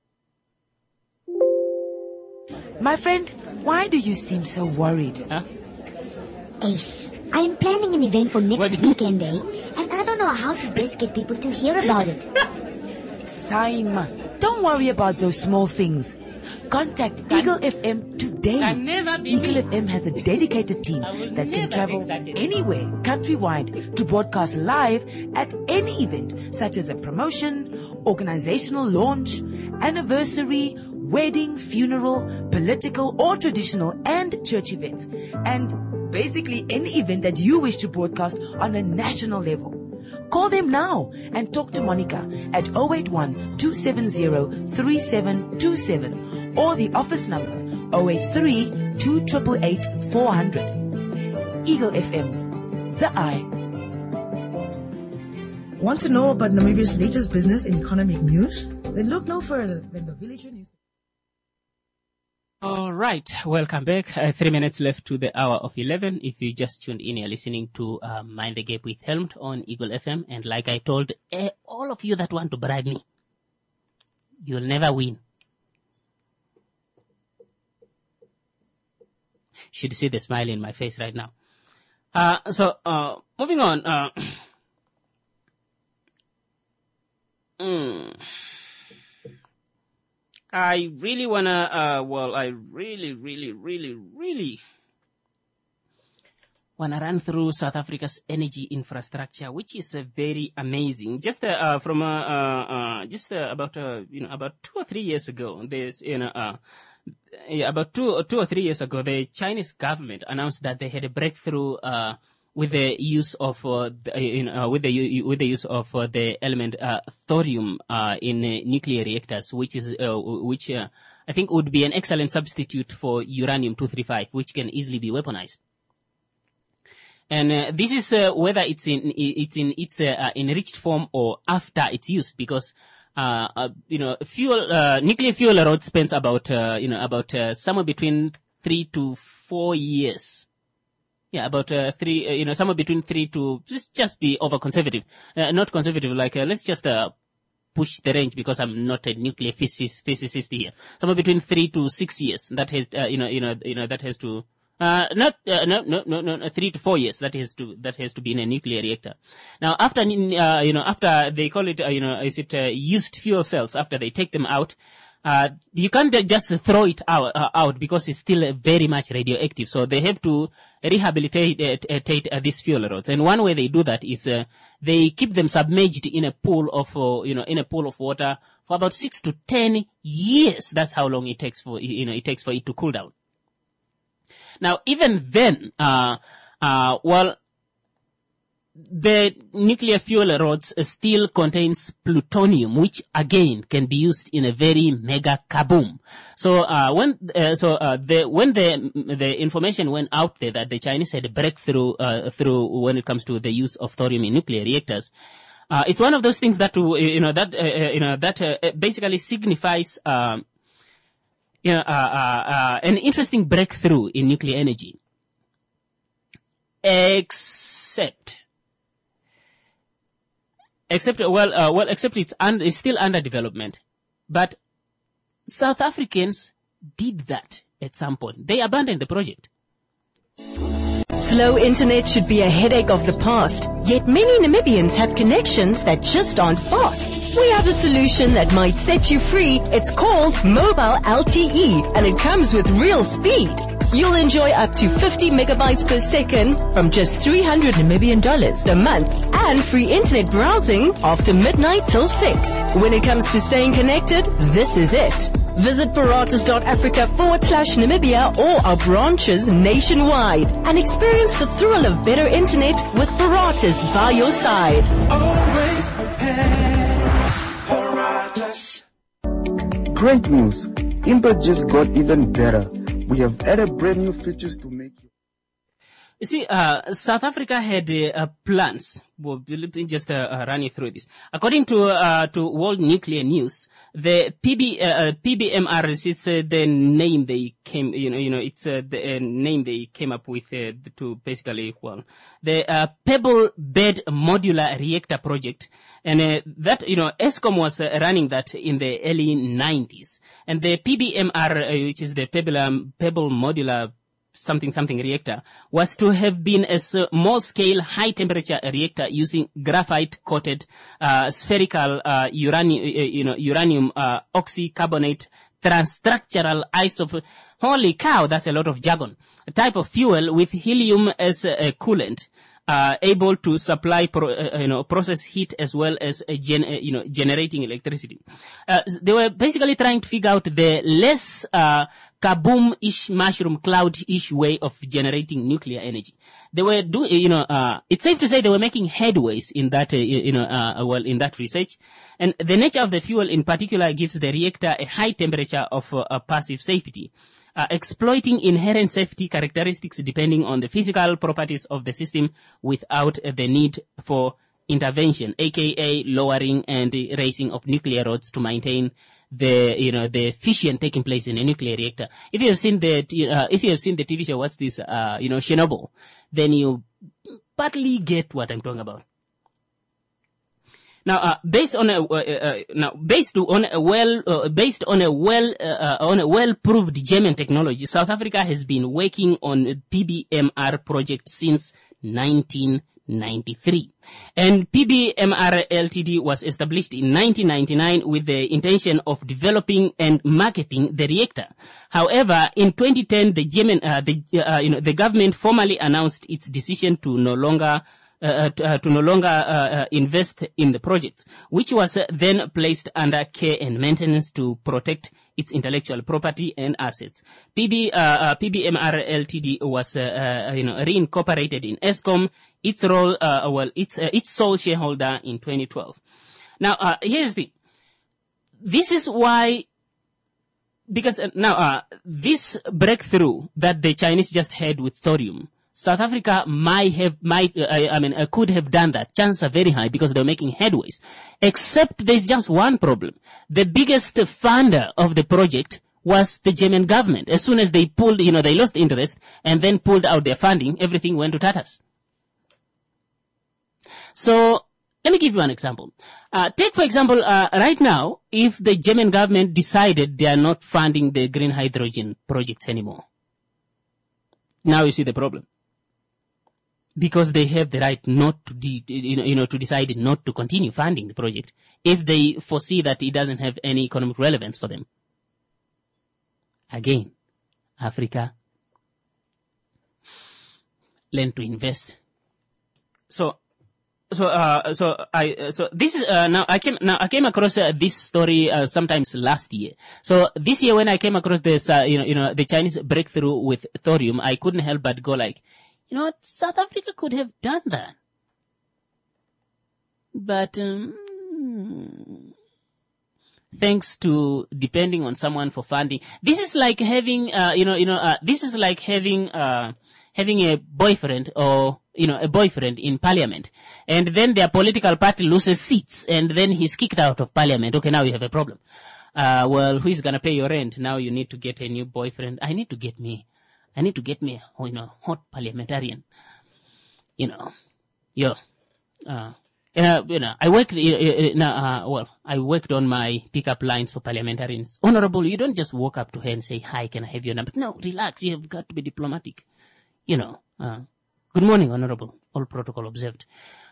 My friend, why do you seem so worried? Huh? Ace, I am planning an event for next weekend, and I don't know how to best get people to hear about it. Simon, don't worry about those small things. Contact Eagle FM today. Eagle FM has a dedicated team that can travel anywhere countrywide to broadcast live at any event, such as a promotion, organizational launch, anniversary, wedding, funeral, political or traditional and church events, and basically any event that you wish to broadcast on a national level. Call them now and talk to Monica at 081-270-3727 or the office number 083-2888-400. Eagle FM, the eye. Want to know about Namibia's latest business and economic news? Then look no further than the Villager News. All right, welcome back. 3 minutes left to the hour of 11. If you just tuned in, you're listening to Mind the Gap with Helmut on Eagle FM. And like I told all of you that want to bribe me, you'll never win. Should see the smile in my face right now. Moving on. I really wanna, I really wanna run through South Africa's energy infrastructure, which is very amazing. Just about 2 or 3 years ago, about 2 or 3 years ago, the Chinese government announced that they had a breakthrough with the use of the element thorium in nuclear reactors, which I think would be an excellent substitute for uranium-235, which can easily be weaponized. And this is whether it's in its enriched form or after its use, because nuclear fuel rod spends about somewhere between 3 to 4 years. Yeah, about somewhere between 3 to, just be over conservative. Not conservative, let's just push the range, because I'm not a nuclear physicist here. Somewhere between 3 to 6 years. That has, that has to, no, 3 to 4 years. That has to be in a nuclear reactor. Now, after they call it, used fuel cells, after they take them out, you can't just throw it out because it's still very much radioactive. So they have to rehabilitate these fuel rods. And one way they do that is they keep them submerged in a pool of water for about 6 to 10 years. That's how long it takes for it to cool down. Now, even then, the nuclear fuel rods still contains plutonium, which again can be used in a very mega kaboom. So when the information went out there that the Chinese had a breakthrough through when it comes to the use of thorium in nuclear reactors, It's one of those things that basically signifies an interesting breakthrough in nuclear energy. Except it's still under development. But South Africans did that at some point. They abandoned the project. Slow internet should be a headache of the past, yet many Namibians have connections that just aren't fast. We have a solution that might set you free. It's called Mobile LTE, and it comes with real speed. You'll enjoy up to 50 megabytes per second from just $300 Namibian a month and free internet browsing after midnight till 6. When it comes to staying connected, this is it. Visit Paratus.Africa/Namibia or our branches nationwide and experience the thrill of better internet with Paratus by your side. Always prepared. Paratus. Great news! Impact just got even better. We have added brand new features to make you. You see, South Africa had plans. Well, let me just run you through this. According to World Nuclear News, the PBMR, it's the name they came, it's the name they came up with to basically, the Pebble Bed Modular Reactor Project, and that Eskom was running that in the early 90s, and the PBMR, which is the Pebble Modular something reactor, was to have been a small scale high temperature reactor using graphite coated spherical uranium oxycarbonate transstructural isotope. Holy cow, that's a lot of jargon. A type of fuel with helium as a coolant, able to supply process heat as well as generating electricity. They were basically trying to figure out the less kaboom-ish, mushroom cloud-ish way of generating nuclear energy. They were it's safe to say they were making headways in that in that research. And the nature of the fuel in particular gives the reactor a high temperature of passive safety, exploiting inherent safety characteristics depending on the physical properties of the system without the need for intervention, aka lowering and raising of nuclear rods to maintain the fission taking place in a nuclear reactor. If you have seen the TV show, what's this, Chernobyl, then you partly get what I'm talking about. Now, based on a well-proved German technology, South Africa has been working on a PBMR project since 1993. And PBMR Ltd was established in 1999 with the intention of developing and marketing the reactor. However, in 2010, the government formally announced its decision to no longer invest in the project, which was then placed under care and maintenance to protect its intellectual property and assets. PBMR Ltd was reincorporated in Eskom. Its role, its sole shareholder in 2012. Now, here's the. This is why. Because now this breakthrough that the Chinese just had with thorium, South Africa could have done that. Chances are very high because they're making headways. Except there's just one problem. The biggest funder of the project was the German government. As soon as they pulled, they lost interest and then pulled out their funding, everything went to tatters. So, let me give you an example. Take, for example, right now, if the German government decided they are not funding the green hydrogen projects anymore. Now you see the problem. Because they have the right not to, to decide not to continue funding the project if they foresee that it doesn't have any economic relevance for them. Again, Africa, learn to invest. So this is I came across this story sometimes last year. So this year when I came across this the Chinese breakthrough with thorium, I couldn't help but go like, South Africa could have done that. But thanks to depending on someone for funding, this is like having this is like having a boyfriend or a boyfriend in parliament, and then their political party loses seats, and then he's kicked out of parliament. Okay, now you have a problem. Well, who is gonna pay your rent? Now you need to get a new boyfriend. I need to get me hot parliamentarian. I worked on my pickup lines for parliamentarians. Honorable, you don't just walk up to her and say, hi, can I have your number? No, relax. You have got to be diplomatic. Good morning, Honorable. All protocol observed.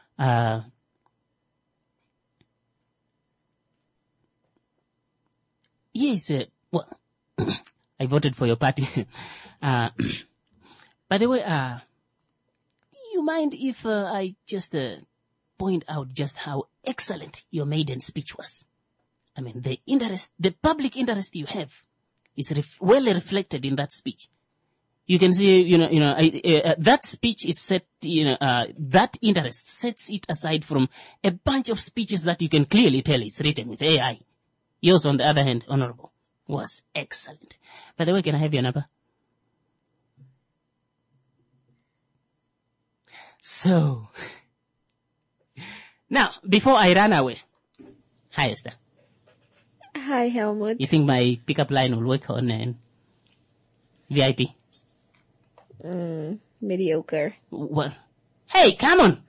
Yes, I voted for your party. By the way, do you mind if I just point out just how excellent your maiden speech was? I mean, the public interest you have is well reflected in that speech. You can see, that speech is set, that interest sets it aside from a bunch of speeches that you can clearly tell is written with AI. Yours, on the other hand, Honorable, was excellent. By the way, can I have your number? So, now, before I run away, hi, Esther. Hi, Helmut. You think my pickup line will work on VIP? Mediocre. Well, hey, come on.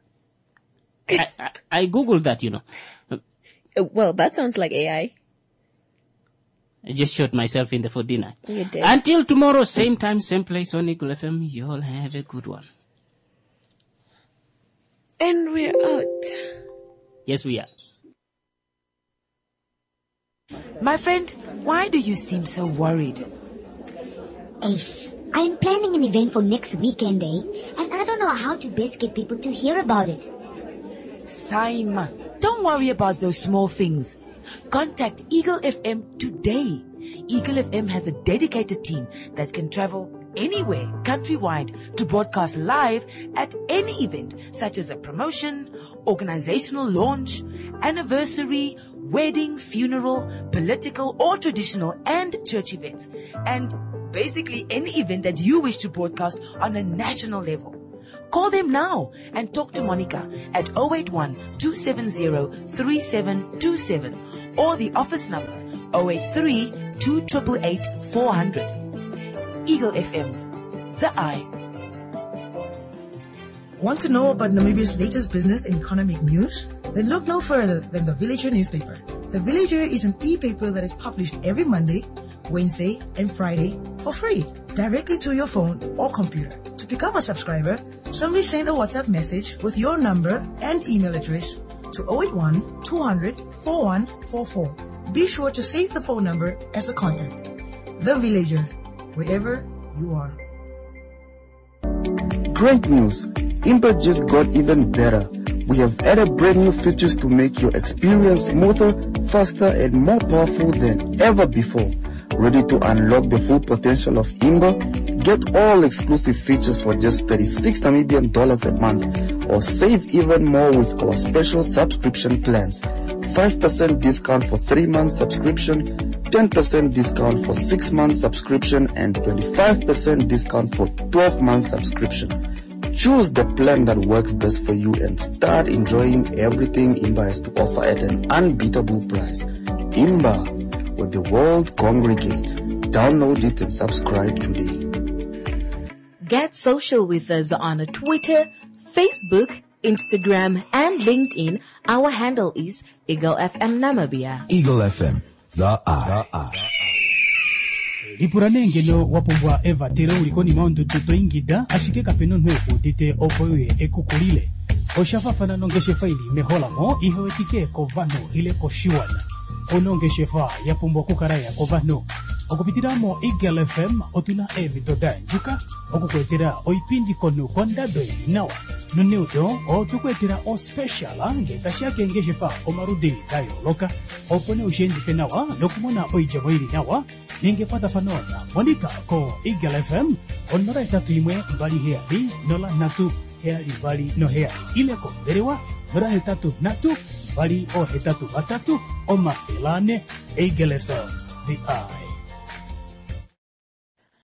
I Googled that, Well, that sounds like AI. I just shot myself in the foot, didn't I? You did. Until tomorrow, same time, same place on Eagle FM, you all have a good one. And we're out. Yes, we are. My friend, why do you seem so worried? Ace, I'm planning an event for next weekend, and I don't know how to best get people to hear about it. Simon, don't worry about those small things. Contact Eagle FM today. Eagle FM has a dedicated team that can travel anywhere countrywide to broadcast live at any event, such as a promotion, organizational launch, anniversary, wedding, funeral, political or traditional and church events, and basically any event that you wish to broadcast on a national level. Call them now and talk to Monica at 081-270-3727 or the office number 083-2888-400. Eagle FM, the eye. Want to know about Namibia's latest business and economic news? Then look no further than The Villager newspaper. The Villager is an e-paper that is published every Monday, Wednesday, and Friday for free, directly to your phone or computer. To become a subscriber, simply send a WhatsApp message with your number and email address to 081-200-4144. Be sure to save the phone number as a contact. The Villager, wherever you are. Great news! Imba just got even better. We have added brand new features to make your experience smoother, faster, and more powerful than ever before. Ready to unlock the full potential of Imba? Get all exclusive features for just 36 Namibian dollars a month, or save even more with our special subscription plans. 5% discount for 3 months subscription, 10% discount for 6 months subscription, and 25% discount for 12 months subscription. Choose the plan that works best for you and start enjoying everything Imba has to offer at an unbeatable price. Imba, where the world congregates. Download it and subscribe today. Get social with us on Twitter, Facebook, Instagram, and LinkedIn. Our handle is Eagle FM Namibia. Eagle FM, the eye. Ipuranengeno wapumbwa Eva tere ulikoni maundu tutoingida ashike kapeno nweku dite opoye ekukulile. Oshafafana nongeshe faili meholamo ihewetike kovano ile koshiwana. Onongeshe fa yapumbwa kukaraya kovano. Okupitiramo Eagle FM otuna evitoda njuka. Okukwetera oipindi konu kondadoi nawa. Nuneudo otukwetera o speciala ngetashake ngeshe fa omarudini dayo loka. Opone ushendi fenawa lokumona oijamoiri nawa. Ningepata fanona Monica ko Eagle FM onora itatu imwe mbali heali nola natu heali mbali no heali ile ko derewa nora hetatu natu mbali o hetatu batatu o mafilane Eagle FM the eye.